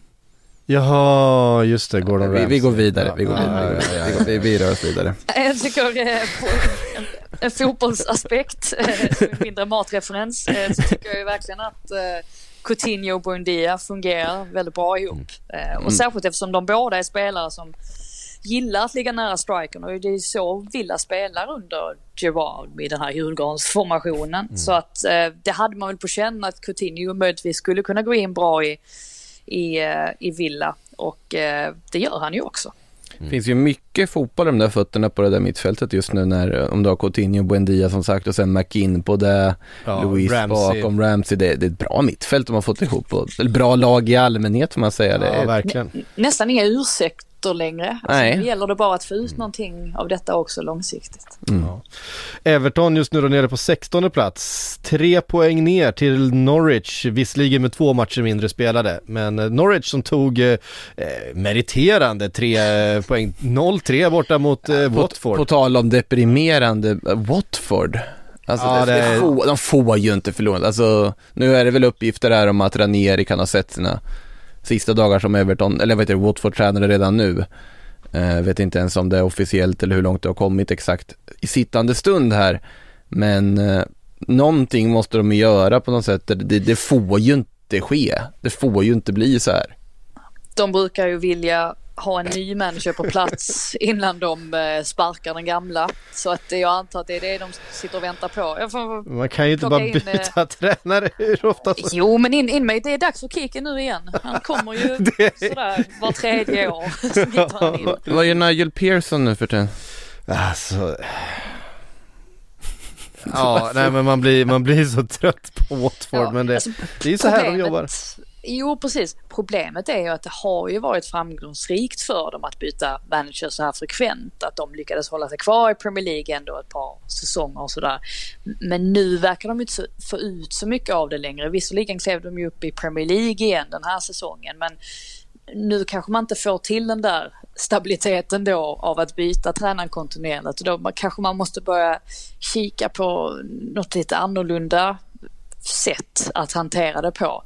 Ja, just det, Gordon Ramsey. Vi går vidare. Vi rör oss vidare. Jag tycker på en fotbollsaspekt, mindre matreferens, så tycker jag ju verkligen att Coutinho och Buendia fungerar väldigt bra ihop. Och särskilt eftersom de båda är spelare som gillar att ligga nära strikern, och det är så Villa spelar under Gerrard i den här Djurgårdsformationen. Så att det hade man väl på känn att Coutinho möjligtvis skulle kunna gå in bra i Villa, och det gör han ju också. Det finns ju mycket fotboll de där fötterna på det där mittfältet just nu, när om du har Coutinho och Buendia som sagt och sen McKinn på det, Luis bakom Ramsey. Det är ett bra mittfält de har fått ihop, eller bra lag i allmänhet får man säga. Det är verkligen. Nästan inga ursäkter längre. Alltså, nu gäller det bara att få ut någonting av detta också långsiktigt. Everton just nu då nere på 16:e plats. 3 poäng ner till Norwich, visserligen med 2 matcher mindre spelade, men Norwich som tog meriterande 3 poäng, 0-3 borta mot Watford. På tal om deprimerande Watford. Alltså de får ju inte förlora. Alltså, nu är det väl uppgifter där om att Ranieri kan ha sett sina sista dagar som Everton, eller Watford-tränare redan nu. Vet inte ens om det är officiellt eller hur långt det har kommit exakt i sittande stund här. Men någonting måste de göra på något sätt. Det får ju inte ske. Det får ju inte bli så här. De brukar ju vilja ha en ny manager på plats innan de sparkar den gamla. Så att jag antar att det är det de sitter och väntar på. Man kan ju inte bara byta tränare hur ofta så. Jo, men in med, det är dags för Kiken nu igen. Han kommer ju sådär var 3:e år. Vad är Nigel Pearson nu för tiden? Alltså... Ja, nej, men man blir så trött på Watford, men det är ju så här de jobbar. Jo, precis. Problemet är ju att det har ju varit framgångsrikt för dem att byta manager så här frekvent, att de lyckades hålla sig kvar i Premier League ändå ett par säsonger och sådär. Men nu verkar de inte få ut så mycket av det längre. Visserligen klev de ju upp i Premier League igen den här säsongen, men nu kanske man inte får till den där stabiliteten då av att byta tränaren kontinuerligt. Då kanske man måste börja kika på något lite annorlunda sätt att hantera det på.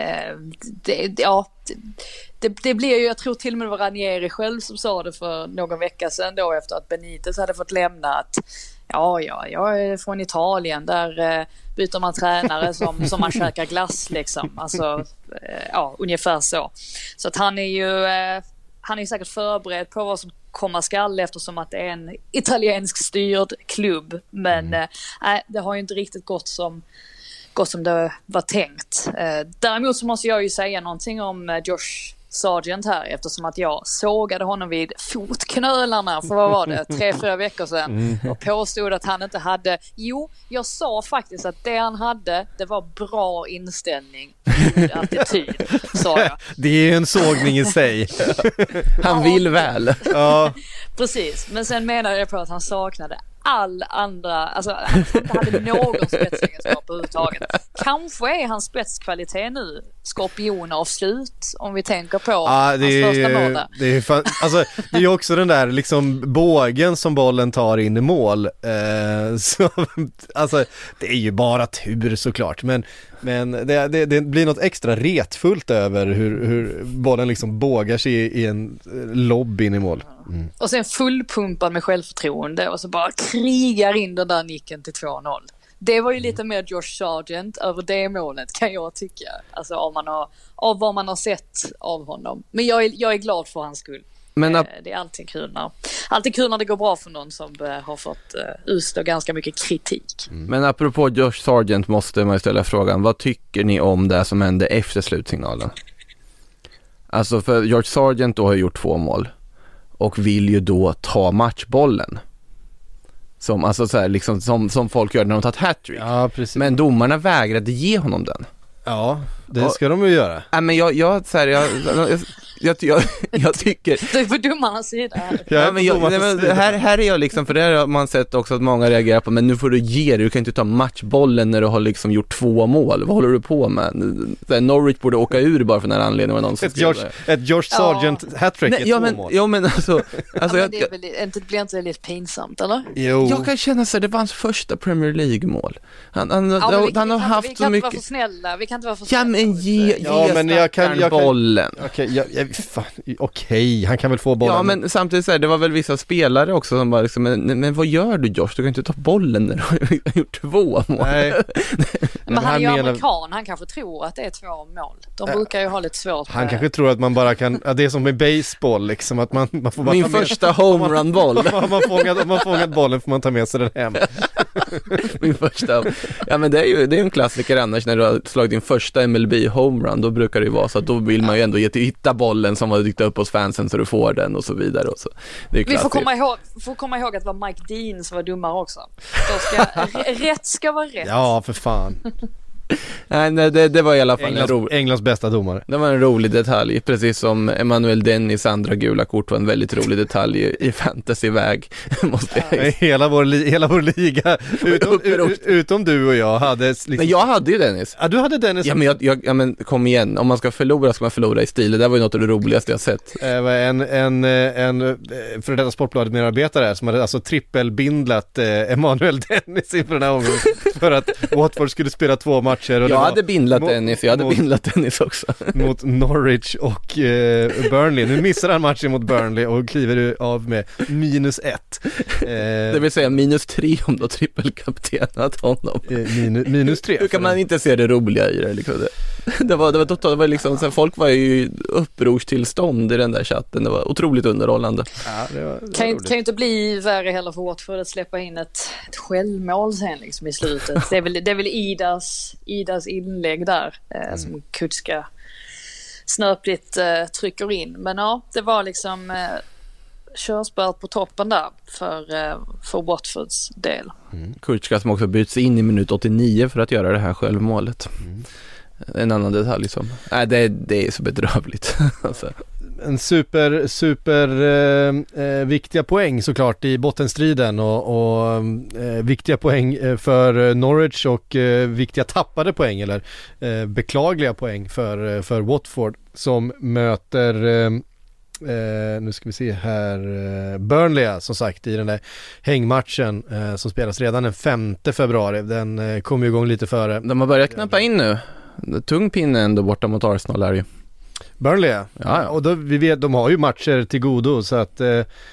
Det blir ju, jag tror till och med det var Ranieri själv som sa det för någon vecka sedan då, efter att Benitez hade fått lämna, att jag är från Italien, där byter man tränare som man käkar glass liksom. Alltså, ungefär så. Så att han är säkert förberedd på vad som komma skall, eftersom att det är en italiensk styrd klubb, men det har ju inte riktigt gått gått som det var tänkt. Däremot så måste jag ju säga någonting om Josh Sargent här, eftersom att jag sågade honom vid fotknölarna för vad var det, 3-4 veckor sedan och påstod att han inte hade, jag sa faktiskt att det han hade, det var bra inställning, attityd, sa jag. Det är ju en sågning i sig. Han vill väl. Ja. Precis, men sen menade jag på att han saknade all andra, alltså han inte hade någon spetsegenskap överhuvudtaget. Kanske är hans spetskvalitet nu skorpion av slut, om vi tänker på hans första mål där. Det är ju också den där liksom bågen som bollen tar in i mål. Så, alltså det är ju bara tur såklart, men det blir något extra retfullt över hur bollen liksom bågar sig i en lobb in i mål. Och sen fullpumpad med självförtroende och så bara krigar in den där nicken till 2-0. Det var ju lite mer Josh Sargent över det målet, kan jag tycka. Alltså av vad man har sett av honom. Men jag är glad för hans skull. Men det är alltid kul när det går bra för någon som har fått utstå ganska mycket kritik. Men apropå Josh Sargent måste man ställa frågan, vad tycker ni om det som hände efter slutsignalen? Alltså för George Sargent då har gjort 2 mål och vill ju då ta matchbollen. Som, alltså så här, liksom, som folk gör när de tar ett hattrick. Ja, precis. Men domarna vägrade ge honom den. Ja, det ska de ju göra. Nej, men jag tycker... Du är på domarnas sida här. Här är jag liksom, för det har man sett också att många reagerar på, men nu får du ge det, du kan inte ta matchbollen när du har liksom gjort 2 mål. Vad håller du på med? Norwich borde åka ur bara för den här anledningen. Någon ett George Sargent hattrick, ett 2 mål. Ja, men alltså det blir inte lite pinsamt, eller? Jo. Jag kan känna så, det var hans första Premier League-mål. Han har haft så mycket... Vi kan inte vara för snälla. Ja, men ge bollen. Okej, han kan väl få bollen. Ja, men samtidigt så här, det var väl vissa spelare också som bara liksom, men vad gör du, Josh? Du kan inte ta bollen när du har gjort 2 mål. Nej. Men han är ju amerikan, han kanske tror att det är 2 mål. De brukar ju ha lite svårt. Han kanske tror att man bara kan, det är som med baseball liksom, att man får bara min första homerun-boll. Om man fångat bollen får man ta med sig den hem. Min första. Ja, men det är en klassiker annars när du har slagit din första MLB homerun, då brukar det ju vara så att då vill man ju ändå hitta bollen som har dykt upp hos fansen så du får den och så vidare och så. Det är vi får komma ihåg att det var Mike Dean som var dummare också. Rätt ska vara rätt. Ja, för fan. Nej, det var i alla fall Englands bästa domare. Det var en rolig detalj, precis som Emmanuel Dennis andra gula kort var en väldigt rolig detalj i fantasyväg. Hela vår liga utom du och jag hade liksom... Men jag hade ju Dennis. Ja, du hade Dennis. Ja, men jag men kom igen, om man ska förlora ska man förlora i stil. Det där var ju något av det roligaste jag sett. En för detta Sportbladet medarbetare som hade alltså trippelbindlat Emmanuel Dennis inför den här omgången för att Watford skulle spela 2 matcher. Och jag hade bindlat Dennis också. Mot Norwich och Burnley. Nu missar han matchen mot Burnley och kliver av med -1. Det vill säga -3 om du har trippelkaptenat honom. -3. Hur kan man inte se det roliga i det liksom? Det var liksom så här, folk var ju upprorstillstånd i den där chatten. Det var otroligt underhållande. Ja, det var kan ju inte bli värre heller för Watford att släppa in ett självmål sen liksom i slutet. Det är väl Idas inlägg där som Kutska snöpligt trycker in. Men ja, det var liksom körspärr på toppen där för Watfords del. Kutska som också byts in i minut 89 för att göra det här självmålet. En annan detalj som... Nej, det är så bedrövligt. Alltså. En super viktiga poäng såklart i bottenstriden och viktiga poäng för Norwich och viktiga tappade poäng eller beklagliga poäng för Watford som möter nu ska vi se här Burnley som sagt i den där hängmatchen som spelas redan den 5 februari. Den kommer igång lite före. De har börjat knappa in nu. Tung pinne ändå borta mot Arsenal är ju. Burnley, ja. Och då, vi vet, de har ju matcher till godo så att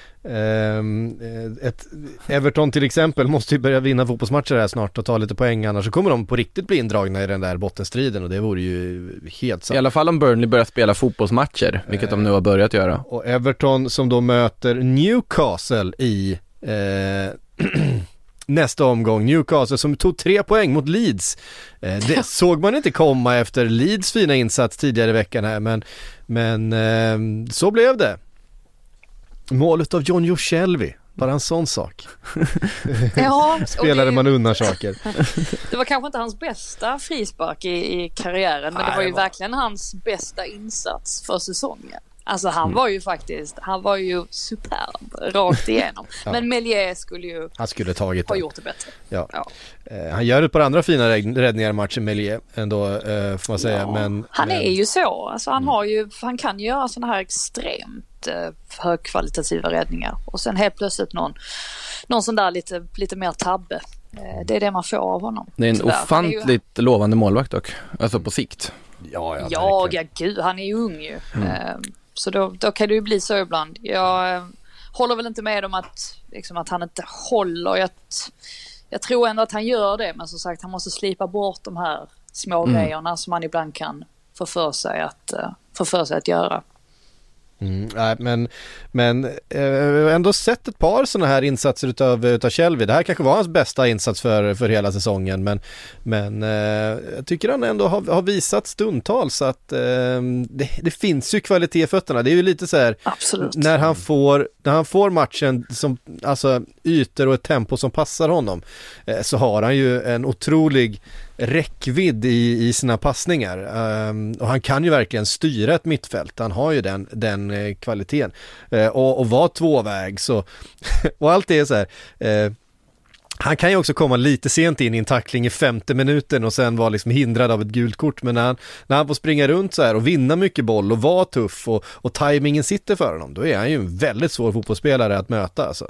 ett Everton till exempel måste ju börja vinna fotbollsmatcher här snart och ta lite poäng, annars så kommer de på riktigt bli indragna i den där bottenstriden och det vore ju helt sant. I alla fall om Burnley börjar spela fotbollsmatcher, vilket de nu har börjat göra. Och Everton som då möter Newcastle i nästa omgång. Newcastle som tog 3 poäng mot Leeds. Det såg man inte komma efter Leeds fina insats tidigare i veckan här, men så blev det. Målet av Jonjo Shelvey, bara en sån sak. Ja, spelade man undan saker. Det var kanske inte hans bästa frispark i karriären, men det var ju verkligen hans bästa insats för säsongen. Alltså han var ju superb rakt igenom. Ja. Men Meslier han skulle ha gjort det bättre. Ja. Han gör ett par andra fina räddningar i matchen, Meslier ändå, får man säga. Men är ju så. Alltså han kan göra sådana här extremt högkvalitativa räddningar. Och sen helt plötsligt någon sån där lite mer tabbe. Det är det man får av honom. Det är en ofantligt lovande målvakt dock. Alltså på sikt. Ja, gud, han är ju ung ju. Så då kan det ju bli så ibland. Jag håller väl inte med om att han inte håller. Jag tror ändå att han gör det. Men som sagt, han måste slipa bort de här små grejerna som man ibland kan få för sig att göra. Men jag har ändå sett ett par sådana här insatser utav Shelvey. Det här kanske var hans bästa insats för hela säsongen, men jag tycker han ändå har visat stundtals att det finns ju kvalitet i fötterna. Det är ju lite så här, absolut. När han får matchen som, alltså ytor och ett tempo som passar honom, så har han ju en otrolig räckvidd i sina passningar, och han kan ju verkligen styra ett mittfält. Han har ju den kvaliteten, och vara tvåväg så och allt det är så här, han kan ju också komma lite sent in i en tackling i 50 minuten och sen vara liksom hindrad av ett gult kort, men när han får springa runt så här och vinna mycket boll och vara tuff och tajmingen sitter för honom, då är han ju en väldigt svår fotbollsspelare att möta alltså.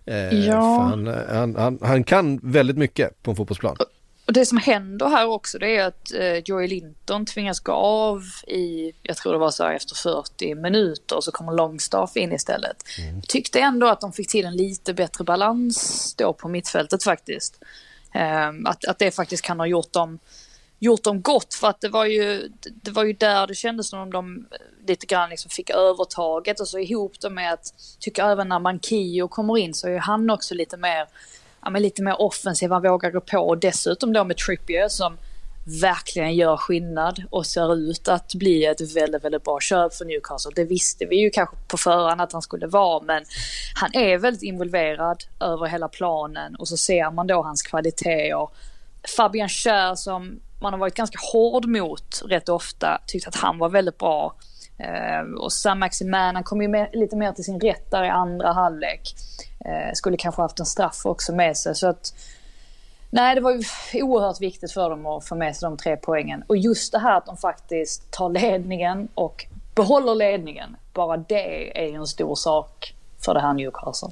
Han kan väldigt mycket på en fotbollsplan. Och det som händer här också, det är att Joey Linton tvingas gå av jag tror det var så här efter 40 minuter, och så kommer Longstaff in istället. Jag tyckte ändå att de fick till en lite bättre balans då på mittfältet faktiskt. Att det faktiskt kan ha gjort dem gott, för att det var ju där det kändes som om de lite grann liksom fick övertaget, och så ihop det med att, tycker även när Manquillo kommer in så är han också lite mer offensiv, han vågar gå på, och dessutom då med Trippier som verkligen gör skillnad och ser ut att bli ett väldigt, väldigt bra köp för Newcastle. Det visste vi ju kanske på förhand att han skulle vara, men han är väldigt involverad över hela planen, och så ser man då hans kvaliteter. Fabian Schär, som man har varit ganska hård mot rätt ofta, tyckte att han var väldigt bra. Och Saint-Maximin, han kom ju lite mer till sin rätt där i andra halvlek. Skulle kanske haft en straff också med sig, så att det var ju oerhört viktigt för dem att få med sig de 3 poängen, och just det här att de faktiskt tar ledningen och behåller ledningen, bara det är en stor sak för det här Newcastle.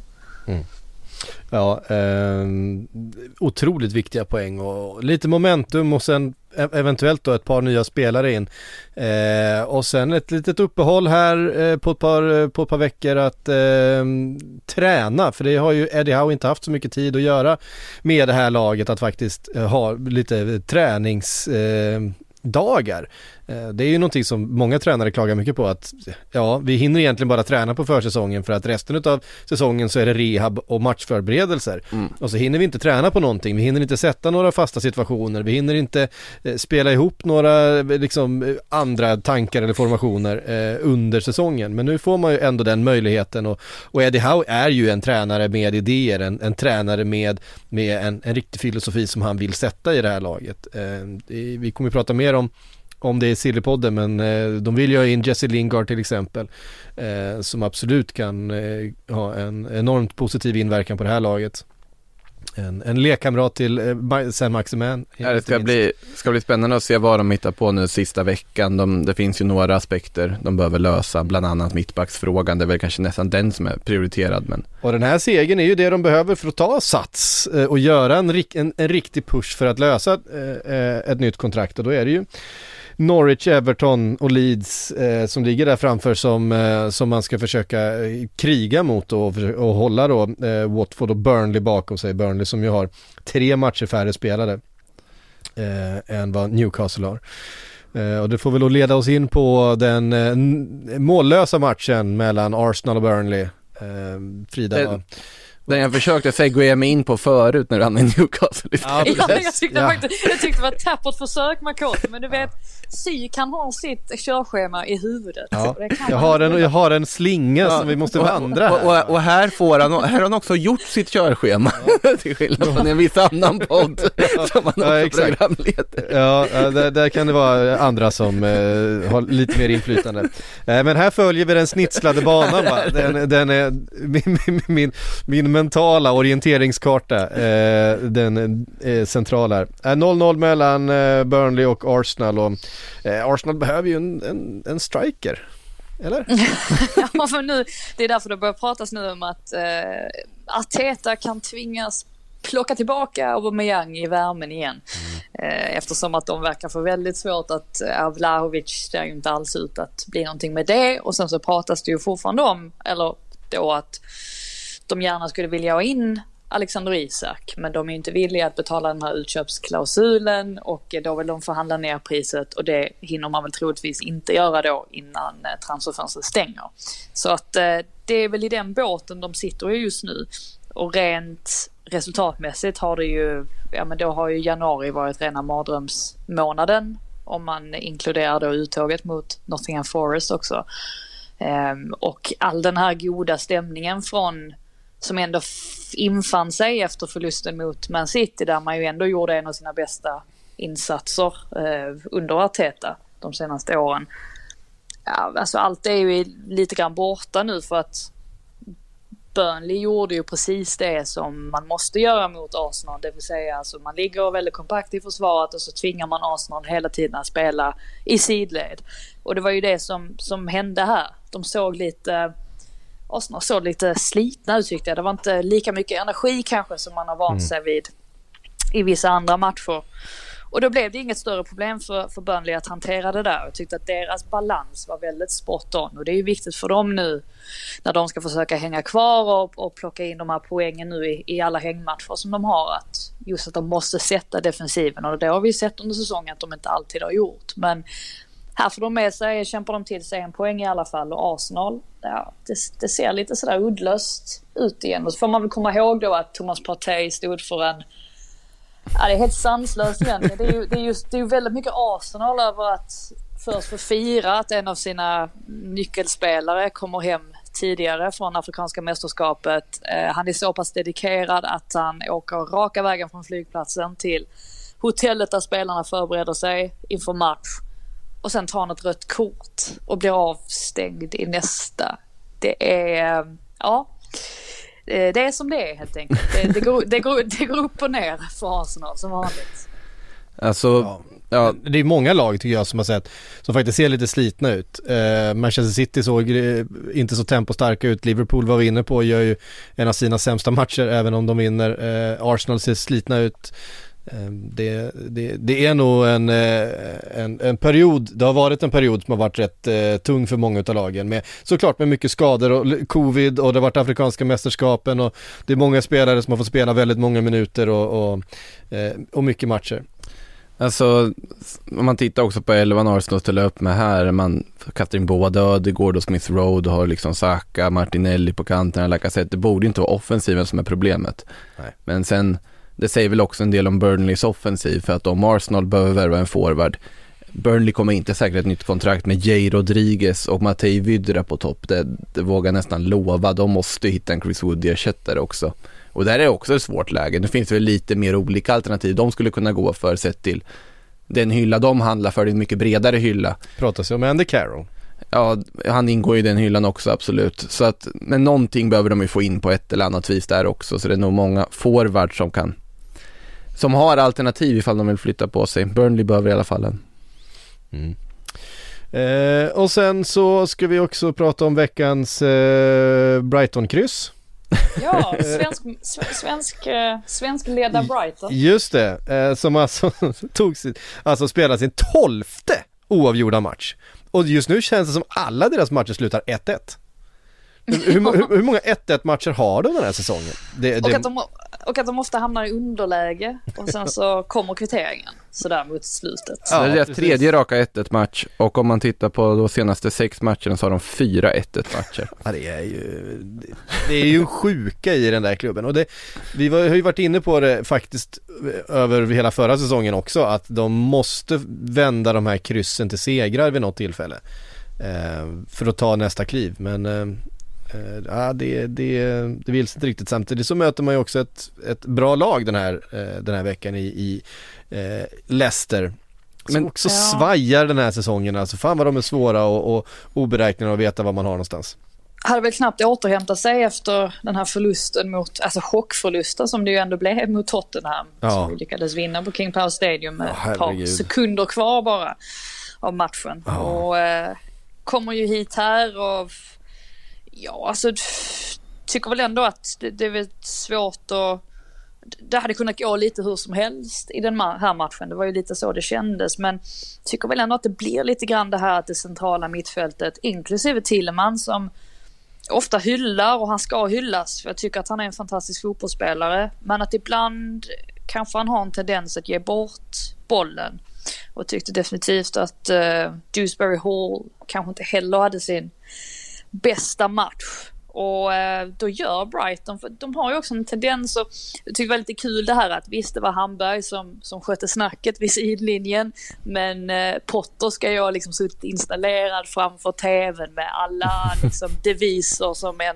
Ja, otroligt viktiga poäng och lite momentum, och sen eventuellt då ett par nya spelare in, och sen ett litet uppehåll här på ett par veckor att träna, för det har ju Eddie Howe inte haft så mycket tid att göra med det här laget, att faktiskt ha lite träningsdagar. Det är ju någonting som många tränare klagar mycket på, att vi hinner egentligen bara träna på försäsongen, för att resten av säsongen så är det rehab och matchförberedelser. Och så hinner vi inte träna på någonting, vi hinner inte sätta några fasta situationer, vi hinner inte spela ihop några liksom andra tankar eller formationer under säsongen. Men nu får man ju ändå den möjligheten, och Eddie Howe är ju en tränare med idéer, en tränare med en riktig filosofi som han vill sätta i det här laget. Vi kommer att prata mer om det är Sillypodden, men de vill ju ha in Jesse Lingard till exempel, som absolut kan ha en enormt positiv inverkan på det här laget. En lekkamrat till Saint-Maximin. Det ska bli spännande att se vad de hittar på nu sista veckan. Det finns ju några aspekter de behöver lösa, bland annat mittbacksfrågan. Det är väl kanske nästan den som är prioriterad. Men... Och den här segern är ju det de behöver för att ta sats och göra en riktig push för att lösa ett nytt kontrakt. Och då är det ju Norwich, Everton och Leeds som ligger där framför som man ska försöka kriga mot och hålla då Watford och Burnley bakom sig. Burnley som ju har 3 matcher färre spelade än vad Newcastle har. Och det får väl då leda oss in på den mållösa matchen mellan Arsenal och Burnley. Frida, Den jag försökte segwaya mig in på förut när du hamnade i Newcastle. Ja, jag tyckte det var ett tappert försök, Makoto, men du vet, Sy kan ha sitt körschema i huvudet. Ja. Jag har en slinga som vi måste vandra här. Och här har han också gjort sitt körschema till skillnad från en viss annan podd som han också programleder. Ja, där kan det vara andra som har lite mer inflytande. Men här följer vi den snitslade banan, va? Den är min mentala orienteringskarta, den är central här. 0-0 mellan Burnley och Arsenal, och Arsenal behöver ju en striker, eller? Ja, för nu, det är därför det börjar pratas nu om att Arteta kan tvingas plocka tillbaka Aubameyang i värmen igen. Eftersom att de verkar få väldigt svårt att Vlahovic ser inte alls ut att bli någonting med det. Och sen så pratas det ju fortfarande om, eller då, att de gärna skulle vilja ha in Alexander Isak, men de är inte villiga att betala den här utköpsklausulen, och då vill de förhandla ner priset, och det hinner man väl troligtvis inte göra då innan transferfönstret stänger. Så att det är väl i den båten de sitter just nu. Och rent resultatmässigt har det ju, ja men då har ju januari varit rena mardrömsmånaden, om man inkluderar då uttåget mot Nottingham Forest också. Och all den här goda stämningen som ändå infann sig efter förlusten mot Man City, där man ju ändå gjorde en av sina bästa insatser under Arteta de senaste åren. Ja, alltså allt är ju lite grann borta nu, för att Burnley gjorde ju precis det som man måste göra mot Arsenal, det vill säga alltså man ligger väldigt kompakt i försvaret och så tvingar man Arsenal hela tiden att spela i sidled. Och det var ju det som hände här. Arsenal såg lite slitna ut, tyckte jag. Det var inte lika mycket energi kanske som man har vant sig vid i vissa andra matcher. Och då blev det inget större problem för Burnley att hantera det där. Jag tyckte att deras balans var väldigt spot on. Och det är ju viktigt för dem nu när de ska försöka hänga kvar och plocka in de här poängen nu i alla hängmatcher som de har. Att de måste sätta defensiven. Och det har vi sett under säsongen att de inte alltid har gjort. Men här får de med sig, kämpar de till sig en poäng i alla fall. Och Arsenal, ja, det ser lite sådär uddlöst ut igen. Och så får man väl komma ihåg då att Thomas Partey stod för en... Ja, det är helt sanslöst egentligen. Det är ju väldigt mycket Arsenal över att först få fira att en av sina nyckelspelare kommer hem tidigare från Afrikanska mästerskapet. Han är så pass dedikerad att han åker raka vägen från flygplatsen till hotellet där spelarna förbereder sig inför match. Och sen tar han ett rött kort och blir avstängd i nästa. Det är... Ja... Det är som det är helt enkelt. Det går upp och ner för Arsenal som vanligt. Alltså, ja. Det är många lag tycker jag som har sett som faktiskt ser lite slitna ut. Manchester City såg inte så tempostarka ut. Liverpool var vi inne på, gör ju en av sina sämsta matcher även om de vinner. Arsenal ser slitna ut. Det är nog en period, det har varit en period som har varit rätt tung för många av lagen, såklart med mycket skador och covid, och det har varit afrikanska mästerskapen och det är många spelare som har fått spela väldigt många minuter och mycket matcher. Alltså om man tittar också på 11 Arsenal ställer upp med här, Katrin Boa Ödegaard och Smith Rowe har liksom Saka, Martinelli på kanten, Lacazette. Det borde inte vara offensiven som är problemet. Nej. Men sen det säger väl också en del om Burnleys offensiv, för att om Arsenal behöver värva en forward, Burnley kommer inte säkert ett nytt kontrakt med Jay Rodriguez och Matej Vydra på topp. Det vågar nästan lova. De måste hitta en Chris Wood-ersättare också. Och där är också ett svårt läge. Nu finns det väl lite mer olika alternativ de skulle kunna gå för, sett till den hylla de handlar för, en mycket bredare hylla. Pratas ju om Andy Carroll. Ja, han ingår i den hyllan också, absolut. Så att, men någonting behöver de ju få in på ett eller annat vis där också. Så det är nog många forwards som har alternativ ifall de vill flytta på sig. Burnley behöver i alla fall en. Och sen så ska vi också prata om veckans Brighton-kryss. Ja, svensk ledda Brighton. Just det, som alltså spelar sin 12:e oavgjorda match. Och just nu känns det som alla deras matcher slutar 1-1. Hur många 1-1 matcher har de den här säsongen? Och att de ofta hamnar i underläge och sen så kommer kvitteringen sådär mot slutet. Ja, det är deras tredje raka 1-1 match och om man tittar på de senaste 6 matcherna så har de 4 1-1 matcher. Ja, det är ju sjuka i den där klubben och vi har ju varit inne på det faktiskt över hela förra säsongen också, att de måste vända de här kryssen till segrar vid något tillfälle för att ta nästa kliv, men ja, det vill inte riktigt. Samtidigt så möter man ju också ett bra lag den här veckan i Leicester. Men också svajar den här säsongen. Alltså fan vad de är svåra och oberäknade att veta vad man har någonstans. Hade väl knappt återhämtat sig efter den här förlusten alltså chockförlusten som det ju ändå blev mot Tottenham. Som vi lyckades vinna på King Power Stadium med ett par sekunder kvar bara av matchen. Och kommer ju hit här och alltså tycker väl ändå att det är väl svårt och det hade kunnat gå lite hur som helst i den här matchen. Det var ju lite så det kändes, men tycker väl ändå att det blir lite grann det här att det centrala mittfältet, inklusive Tielemans som ofta hyllar, och han ska hyllas för jag tycker att han är en fantastisk fotbollsspelare, men att ibland kanske han har en tendens att ge bort bollen, och tyckte definitivt att Dewsbury Hall kanske inte heller hade sin bästa match. Och då gör Brighton, för de har ju också en tendens, och jag tycker det var lite kul det här att visst det var Hamberg som skötte snacket vid sidlinjen, men Potter ska ju liksom suttit installerad framför tvn med alla liksom deviser som en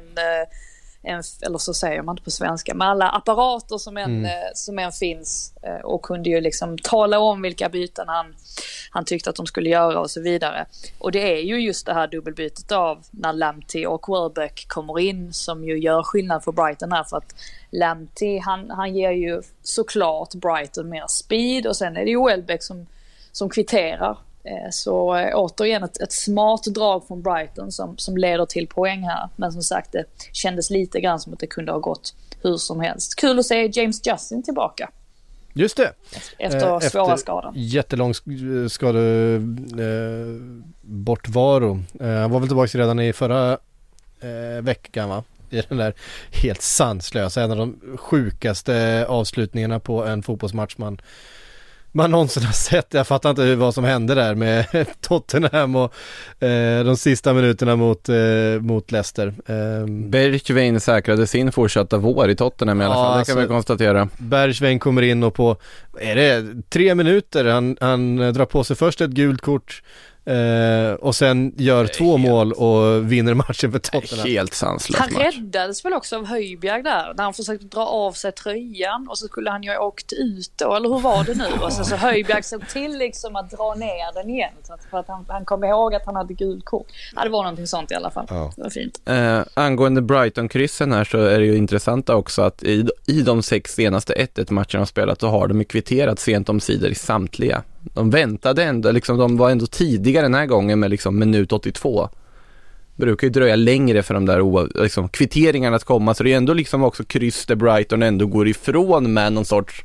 eller så säger man inte på svenska, med alla apparater som en finns, och kunde ju liksom tala om vilka byten han tyckte att de skulle göra och så vidare. Och det är ju just det här dubbelbytet av när Lamptey och Welbeck kommer in som ju gör skillnad för Brighton här, för att Lamptey han ger ju såklart Brighton mer speed, och sen är det ju Welbeck som kvitterar. Så återigen ett smart drag från Brighton som leder till poäng här. Men som sagt, det kändes lite grann som att det kunde ha gått hur som helst. Kul att se James Justin tillbaka. Just det. Efter svåra skadan. Jättelång bortvaro. Han var väl tillbaka redan i förra veckan, va? I den där helt sanslösa, en av de sjukaste avslutningarna på en fotbollsmatch man någonsin har sett. Jag fattar inte vad som hände där med Tottenham och de sista minuterna mot Leicester. Bergwijn säkrade sin fortsatta vår i Tottenham i alla fall, det kan vi konstatera. Bergwijn kommer in och på 3 minuter han drar på sig först ett gult kort och sen gör 2 mål och vinner matchen för Tottenham. Helt sanslös match. Han räddades väl också av Højbjerg där när han försökte dra av sig tröjan, och så skulle han ju åkt ut då, eller hur var det nu? Och så Højbjerg såg till liksom att dra ner den igen, för att han kom ihåg att han hade gult kort. Ja, det var någonting sånt i alla fall. Ja. Det var fint. Angående Brighton-kryssen här så är det ju intressant också att i de 6 senaste 1-1 matcherna de spelat så har de kvitterat sent om sidor i samtliga. De väntade ändå, liksom, de var ändå tidigare den här gången med liksom minut 82. Brukar ju dröja längre för de där liksom, kvitteringarna att komma, så det är ändå liksom också kryss där Brighton ändå går ifrån med någon sorts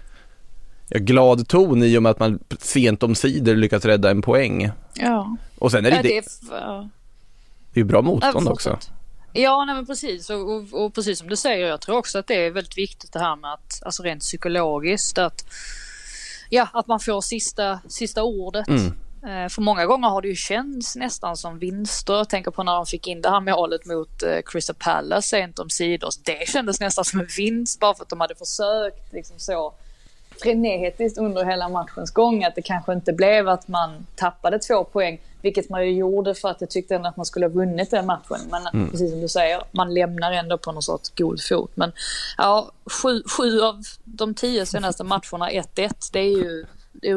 glad ton i och med att man sent om sidor lyckas rädda en poäng. Ja. Och sen är det är ju bra motstånd också. Ja, nej, men precis. Och precis som du säger, jag tror också att det är väldigt viktigt det här med att, alltså rent psykologiskt, att man får sista ordet. För många gånger har det ju känts nästan som vinster. Jag tänker på när de fick in det här målet mot Crystal Palace sent om sidor. Det kändes nästan som en vinst bara för att de hade försökt liksom så frenetiskt under hela matchens gång, att det kanske inte blev att man tappade 2 poäng, vilket man ju gjorde för att jag tyckte ändå att man skulle ha vunnit den matchen. Men precis som du säger, man lämnar ändå på någon sorts god fot. Men ja, 7 av de 10 senaste matcherna 1-1, det är ju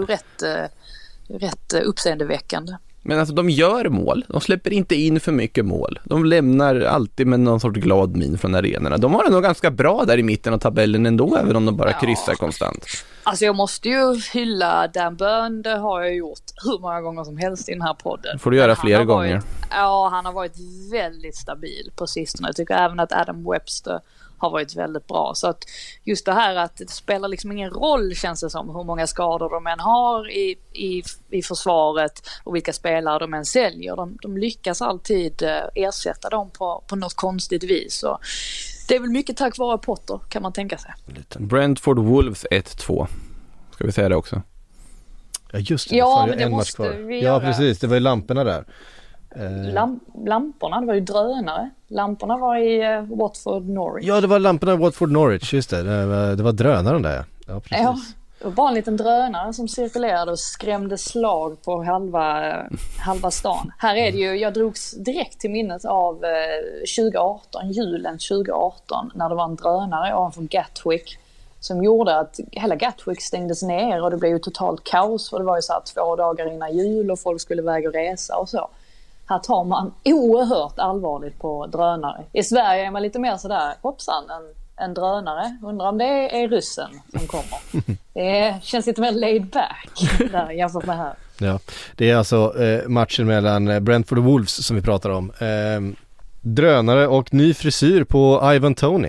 rätt uppseendeväckande. Men alltså de gör mål, de släpper inte in för mycket mål. De lämnar alltid med någon sorts glad min från arenorna. De har det nog ganska bra där i mitten av tabellen ändå, även om de bara kryssar konstant. Alltså jag måste ju hylla Dan Burn, det har jag gjort hur många gånger som helst i den här podden. Får du göra flera gånger. Han har varit väldigt stabil på sistone. Jag tycker även att Adam Webster har varit väldigt bra. Så att just det här att det spelar liksom ingen roll, känns det som, hur många skador de än har i försvaret och vilka spelare de än säljer. De lyckas alltid ersätta dem på något konstigt vis. Och Det är väl mycket tack vare Potter, kan man tänka sig. Brentford Wolves 1-2. Ska vi säga det också? Ja just det, Ja, det men det en match måste kvar. vi Ja göra. precis, det var ju lamporna där. Lamporna, det var ju drönare. Lamporna var i Watford Norwich. Ja det var lamporna i Watford Norwich, just det. Det var drönaren där. Ja precis. Ja, det var bara en liten drönare som cirkulerade och skrämde slag på halva stan. Här är det ju, jag drogs direkt till minnet av 2018, julen 2018, när det var en drönare ovanför Gatwick som gjorde att hela Gatwick stängdes ner och det blev ju totalt kaos, för det var ju så här 2 dagar innan jul och folk skulle väga och resa och så. Här tar man oerhört allvarligt på drönare. I Sverige är man lite mer sådär, hoppsan, en drönare. Undrar om det är ryssen som kommer. Det känns lite mer laid back där jämfört med här. Ja, det är alltså matchen mellan Brentford och Wolves som vi pratar om. Drönare och ny frisyr på Ivan Toney.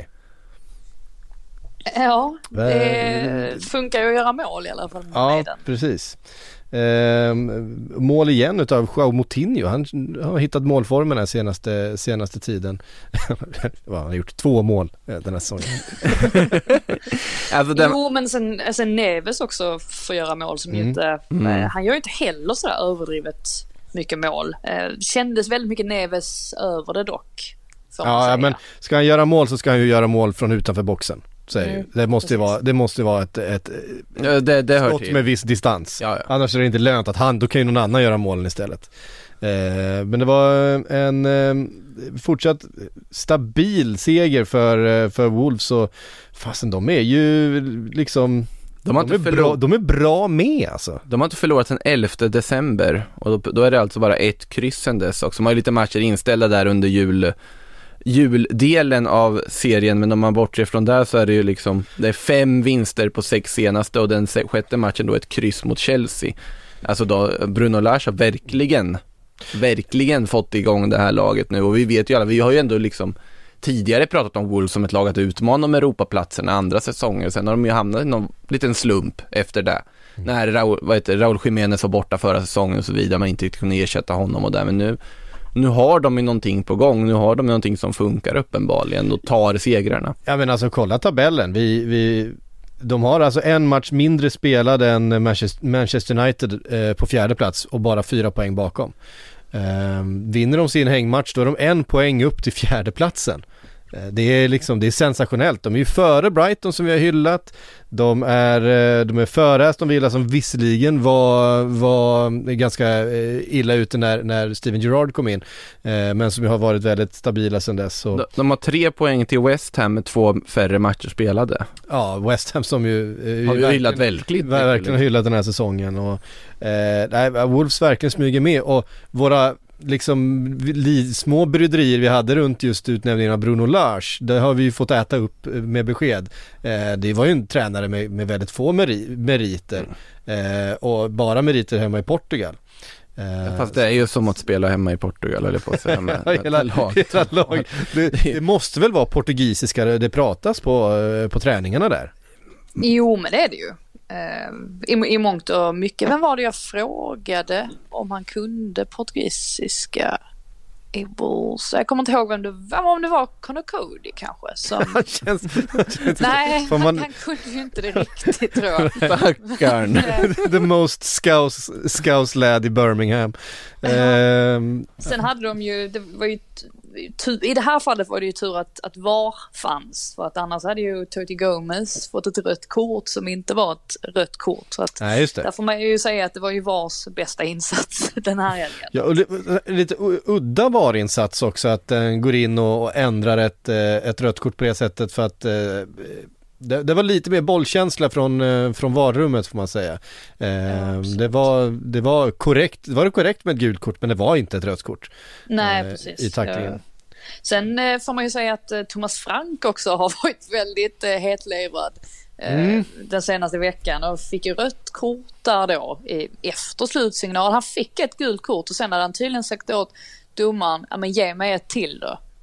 Ja, det funkar ju att göra mål i alla fall med Ja, den. precis. Mål igen utav João Moutinho. Han har hittat målformen här senaste tiden. Han har gjort 2 mål den här säsongen. Alltså Jo, men sen Neves också får göra mål som inte... Han gör ju inte heller sådär överdrivet mycket mål. Kändes väldigt mycket Neves över det dock. Ja, men ska han göra mål så ska han ju göra mål från utanför boxen. Det måste vara ett det hör skott till. med viss distans. Ja. Annars är det inte lönt att då kan ju någon annan göra målen istället. Men det var en fortsatt stabil seger för Wolves, och fasen de är ju liksom de är bra med alltså. De har inte förlorat sedan 11 december och då är det alltså bara 1 kryss sen dess också. De har ju lite matcher inställda där under juldelen av serien, men om man bortser från där så är det ju liksom, det är 5 vinster på 6 senaste och den 6:e matchen då ett kryss mot Chelsea. Alltså då Bruno Lage har verkligen fått igång det här laget nu, och vi vet ju alla, vi har ju ändå liksom tidigare pratat om Wolves som ett lag att utmana om Europaplatserna andra säsonger, sen har de ju hamnat i någon liten slump efter det. När Raúl Jiménez var borta förra säsongen och så vidare, man inte kunde ersätta honom och där, men nu har de ju någonting på gång. Nu har de någonting som funkar uppenbarligen och tar segrarna. Ja men alltså kolla tabellen. De har alltså en match mindre spelad än Manchester United på 4:e plats och bara 4 poäng bakom. Vinner de sin hängmatch då är de 1 poäng upp till 4:e platsen. Det är sensationellt. De är ju före Brighton som vi har hyllat. De är före Aston Villa som visserligen var ganska illa ute när Steven Gerrard kom in, men som har varit väldigt stabila sedan dess. Så. De har 3 poäng till West Ham med 2 färre matcher spelade. Ja, West Ham som ju har ju hyllat verkligen hyllat den här säsongen, och Wolves verkligen smyger med, och våra liksom små bryderier vi hade runt just utnämningen av Bruno Lage, det har vi ju fått äta upp med besked. Det var ju en tränare med väldigt få meriter och bara meriter hemma i Portugal. Fast det är ju som att spela hemma i Portugal eller på att säga med hela lag. Det måste väl vara portugisiska det pratas på träningarna där? Jo, men det är det ju. I mångt och mycket. Vem var det jag frågade om han kunde portugisiska i Bulls? Jag kommer inte ihåg om det var Conor Cody kanske som... Nej, han kunde ju inte det riktigt, tror jag. Stackarn. The most scouse lad i Birmingham. Sen hade de ju, det var ju i det här fallet var det ju tur att VAR fanns, för att annars hade ju Toti Gomez fått ett rött kort som inte var ett rött kort, så att just det. Där får man ju säga att det var ju VARs bästa insats den här helgen. Ja, och lite udda VAR-insats också, att den går in och ändrar ett rött kort på det sättet, för att det var lite mer bollkänsla från VAR-rummet får man säga. Det var korrekt med ett gult kort, men det var inte ett rött kort. Nej, precis. I tacklingen. Sen får man ju säga att Thomas Frank också har varit väldigt hetlevrad den senaste veckan, och fick ju rött kort där då efter slutsignal. Han fick ett gult kort och sen hade han tydligen sagt åt domaren, ja men ge mig ett till då.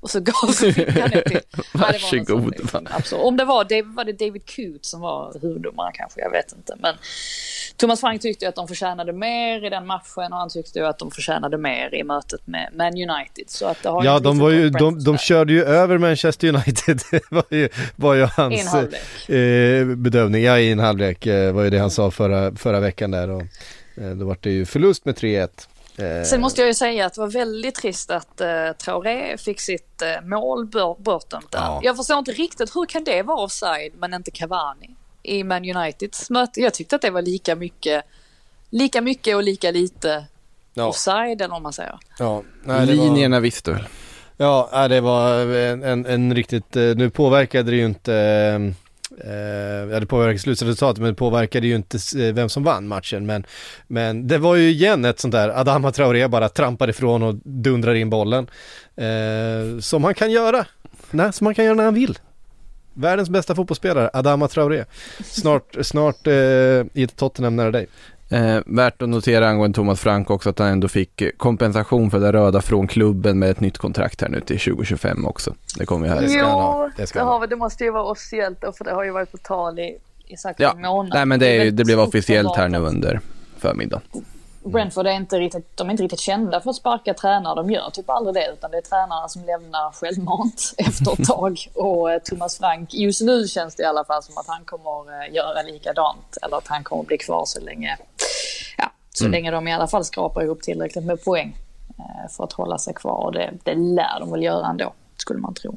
Och så gav han det till. Varsågod. Om det var det David Coote som var huvuddomare kanske, jag vet inte. Men Thomas Frank tyckte att de förtjänade mer i den matchen och han tyckte att de förtjänade mer i mötet med Man United. Så att det har de körde ju över Manchester United. Det var ju hans bedömning. Ja, i en halvlek var ju det han sa förra veckan där. Och då var det ju förlust med 3-1. Sen måste jag ju säga att det var väldigt trist att Traoré fick sitt mål bortdömt där. Ja. Jag förstår inte riktigt, hur kan det vara offside men inte Cavani i Man Uniteds möte? Jag tyckte att det var lika mycket och lika lite offside, eller om man säger. Ja, linjerna visste väl. Ja, det var en riktigt, nu påverkade det ju inte det påverkade slutresultatet, men det påverkade ju inte vem som vann matchen, men det var ju igen ett sånt där Adama Traoré bara trampar ifrån och dundrar in bollen som han kan göra när han vill. Världens bästa fotbollsspelare, Adama Traoré. Snart i ett Tottenham nära dig. Värt att notera angående Thomas Frank också att han ändå fick kompensation för det röda från klubben med ett nytt kontrakt här nu till 2025 också. Det kommer ju här. Det måste ju vara officiellt då, för det har ju varit på tal i sagt en månad. Nej, men det blev officiellt här nu under förmiddagen. Brentford är inte riktigt kända för att sparka tränare. De gör typ aldrig det, utan det är tränarna som lämnar självmant efter ett tag. Och Thomas Frank, just nu känns det i alla fall som att han kommer göra likadant, eller att han kommer bli kvar så länge länge de i alla fall skrapar ihop tillräckligt med poäng för att hålla sig kvar. Och det lär de väl göra ändå, skulle man tro.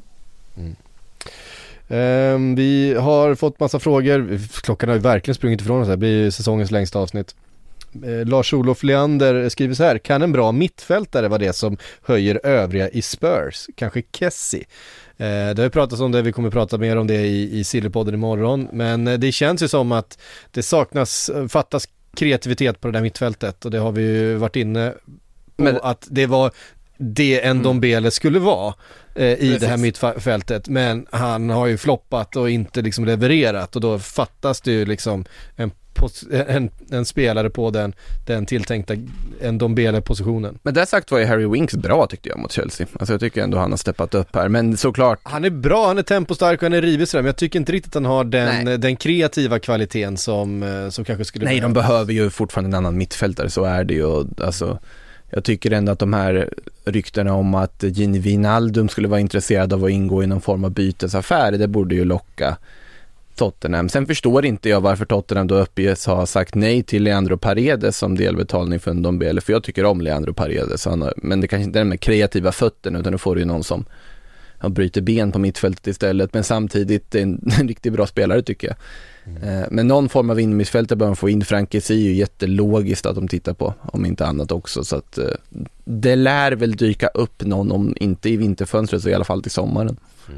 Vi har fått massa frågor. Klockan har ju verkligen sprungit ifrån oss. Det blir säsongens längsta avsnitt. Lars-Olof Leander skriver så här: kan en bra mittfältare vara det som höjer övriga i Spurs? Kanske Kessie. Det har ju pratats om det, vi kommer prata mer om det i Sillypodden imorgon, men det känns ju som att det fattas kreativitet på det där mittfältet, och det har vi ju varit inne på, att det var det en Ndombele skulle vara i det här mittfältet, men han har ju floppat och inte liksom levererat, och då fattas det ju liksom en spelare på den tilltänkta Ndombele-positionen. Men där sagt var ju Harry Winks bra, tyckte jag, mot Chelsea. Alltså jag tycker ändå han har steppat upp här, men såklart han är bra, han är tempostark och han är rivig, men jag tycker inte riktigt att han har den kreativa kvaliteten som kanske skulle behövas. De behöver ju fortfarande en annan mittfältare, så är det ju. Alltså, jag tycker ändå att de här ryktena om att Gini Wijnaldum skulle vara intresserad av att ingå i någon form av bytesaffär, det borde ju locka Tottenham. Sen förstår inte jag varför Tottenham då uppges ha sagt nej till Leandro Paredes som delbetalning för Ndombele, för jag tycker om Leandro Paredes, men det kanske inte är med kreativa fötterna, utan då får du ju någon som bryter ben på mittfältet istället, men samtidigt en riktigt bra spelare, tycker jag. Men någon form av innermittfältare bör man få in. Frankesi är ju jättelogiskt att de tittar på, om inte annat också, så att det lär väl dyka upp någon, om inte i vinterfönstret så i alla fall till sommaren.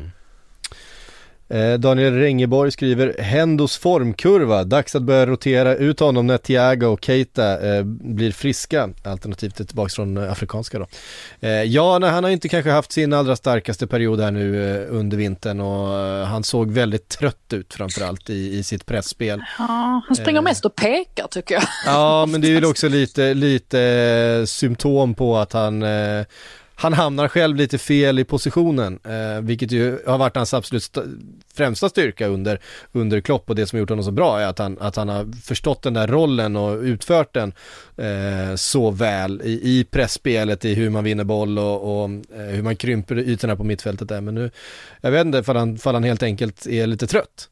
Daniel Rengeborg skriver: Hendos formkurva, dags att börja rotera ut honom när Thiago och Keita blir friska, alternativt tillbaka från afrikanska då. Han har inte kanske haft sin allra starkaste period här nu under vintern, och han såg väldigt trött ut framförallt i sitt pressspel. Ja, han springer mest och pekar, tycker jag. Ja, men det är ju också lite symptom på att han hamnar själv lite fel i positionen, vilket ju har varit hans absolut främsta styrka under Klopp, och det som har gjort honom så bra är att han har förstått den där rollen och utfört den så väl i pressspelet, i hur man vinner boll och hur man krymper ytorna på mittfältet där. Men nu, jag vet inte, för han helt enkelt är lite trött.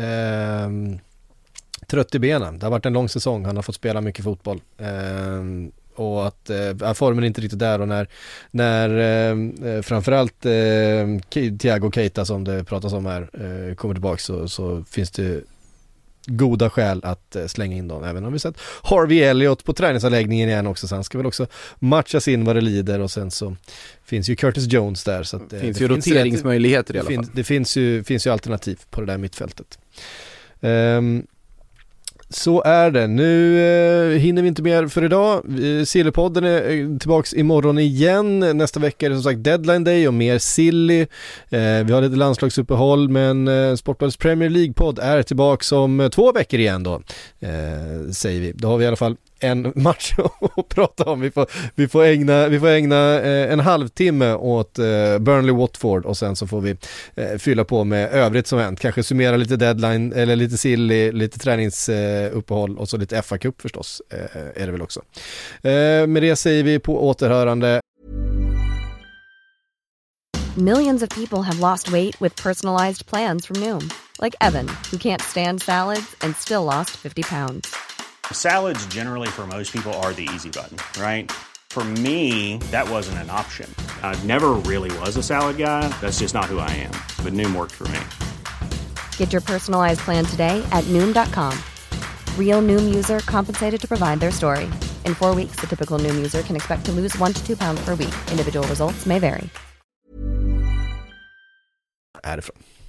Trött i benen. Det har varit en lång säsong, han har fått spela mycket fotboll. Och att formen är inte riktigt där, och när framförallt Thiago Keita, som det pratas om här, kommer tillbaka, så finns det goda skäl att slänga in dem, även om vi sett Harvey Elliott på träningsanläggningen igen också, så han ska väl också matchas in vad det lider, och sen så finns ju Curtis Jones där, så att det finns ju roteringsmöjligheter i alla fall. Det finns ju alternativ på det där mittfältet. Så är det. Nu hinner vi inte mer för idag. Sillypodden är tillbaks imorgon igen. Nästa vecka är det som sagt deadline day och mer Silly. Vi har lite landslagsuppehåll, men Sportbladets Premier League-podd är tillbaks om 2 veckor igen då, säger vi. Då har vi i alla fall en match att prata om. Vi får ägna en halvtimme åt Burnley-Watford och sen så får vi fylla på med övrigt som hänt. Kanske summera lite deadline eller lite silly, lite träningsuppehåll och så lite FA-cup förstås är det väl också. Med det säger vi på återhörande. Millions of people have lost weight with personalized plans from Noom. Like Evan, who can't stand salads and still lost 50 pounds. Salads generally for most people are the easy button, right? For me, that wasn't an option. I never really was a salad guy. That's just not who I am. But Noom worked for me. Get your personalized plan today at Noom.com. Real Noom user compensated to provide their story. In 4 weeks, the typical Noom user can expect to lose 1 to 2 pounds per week. Individual results may vary. Är det från?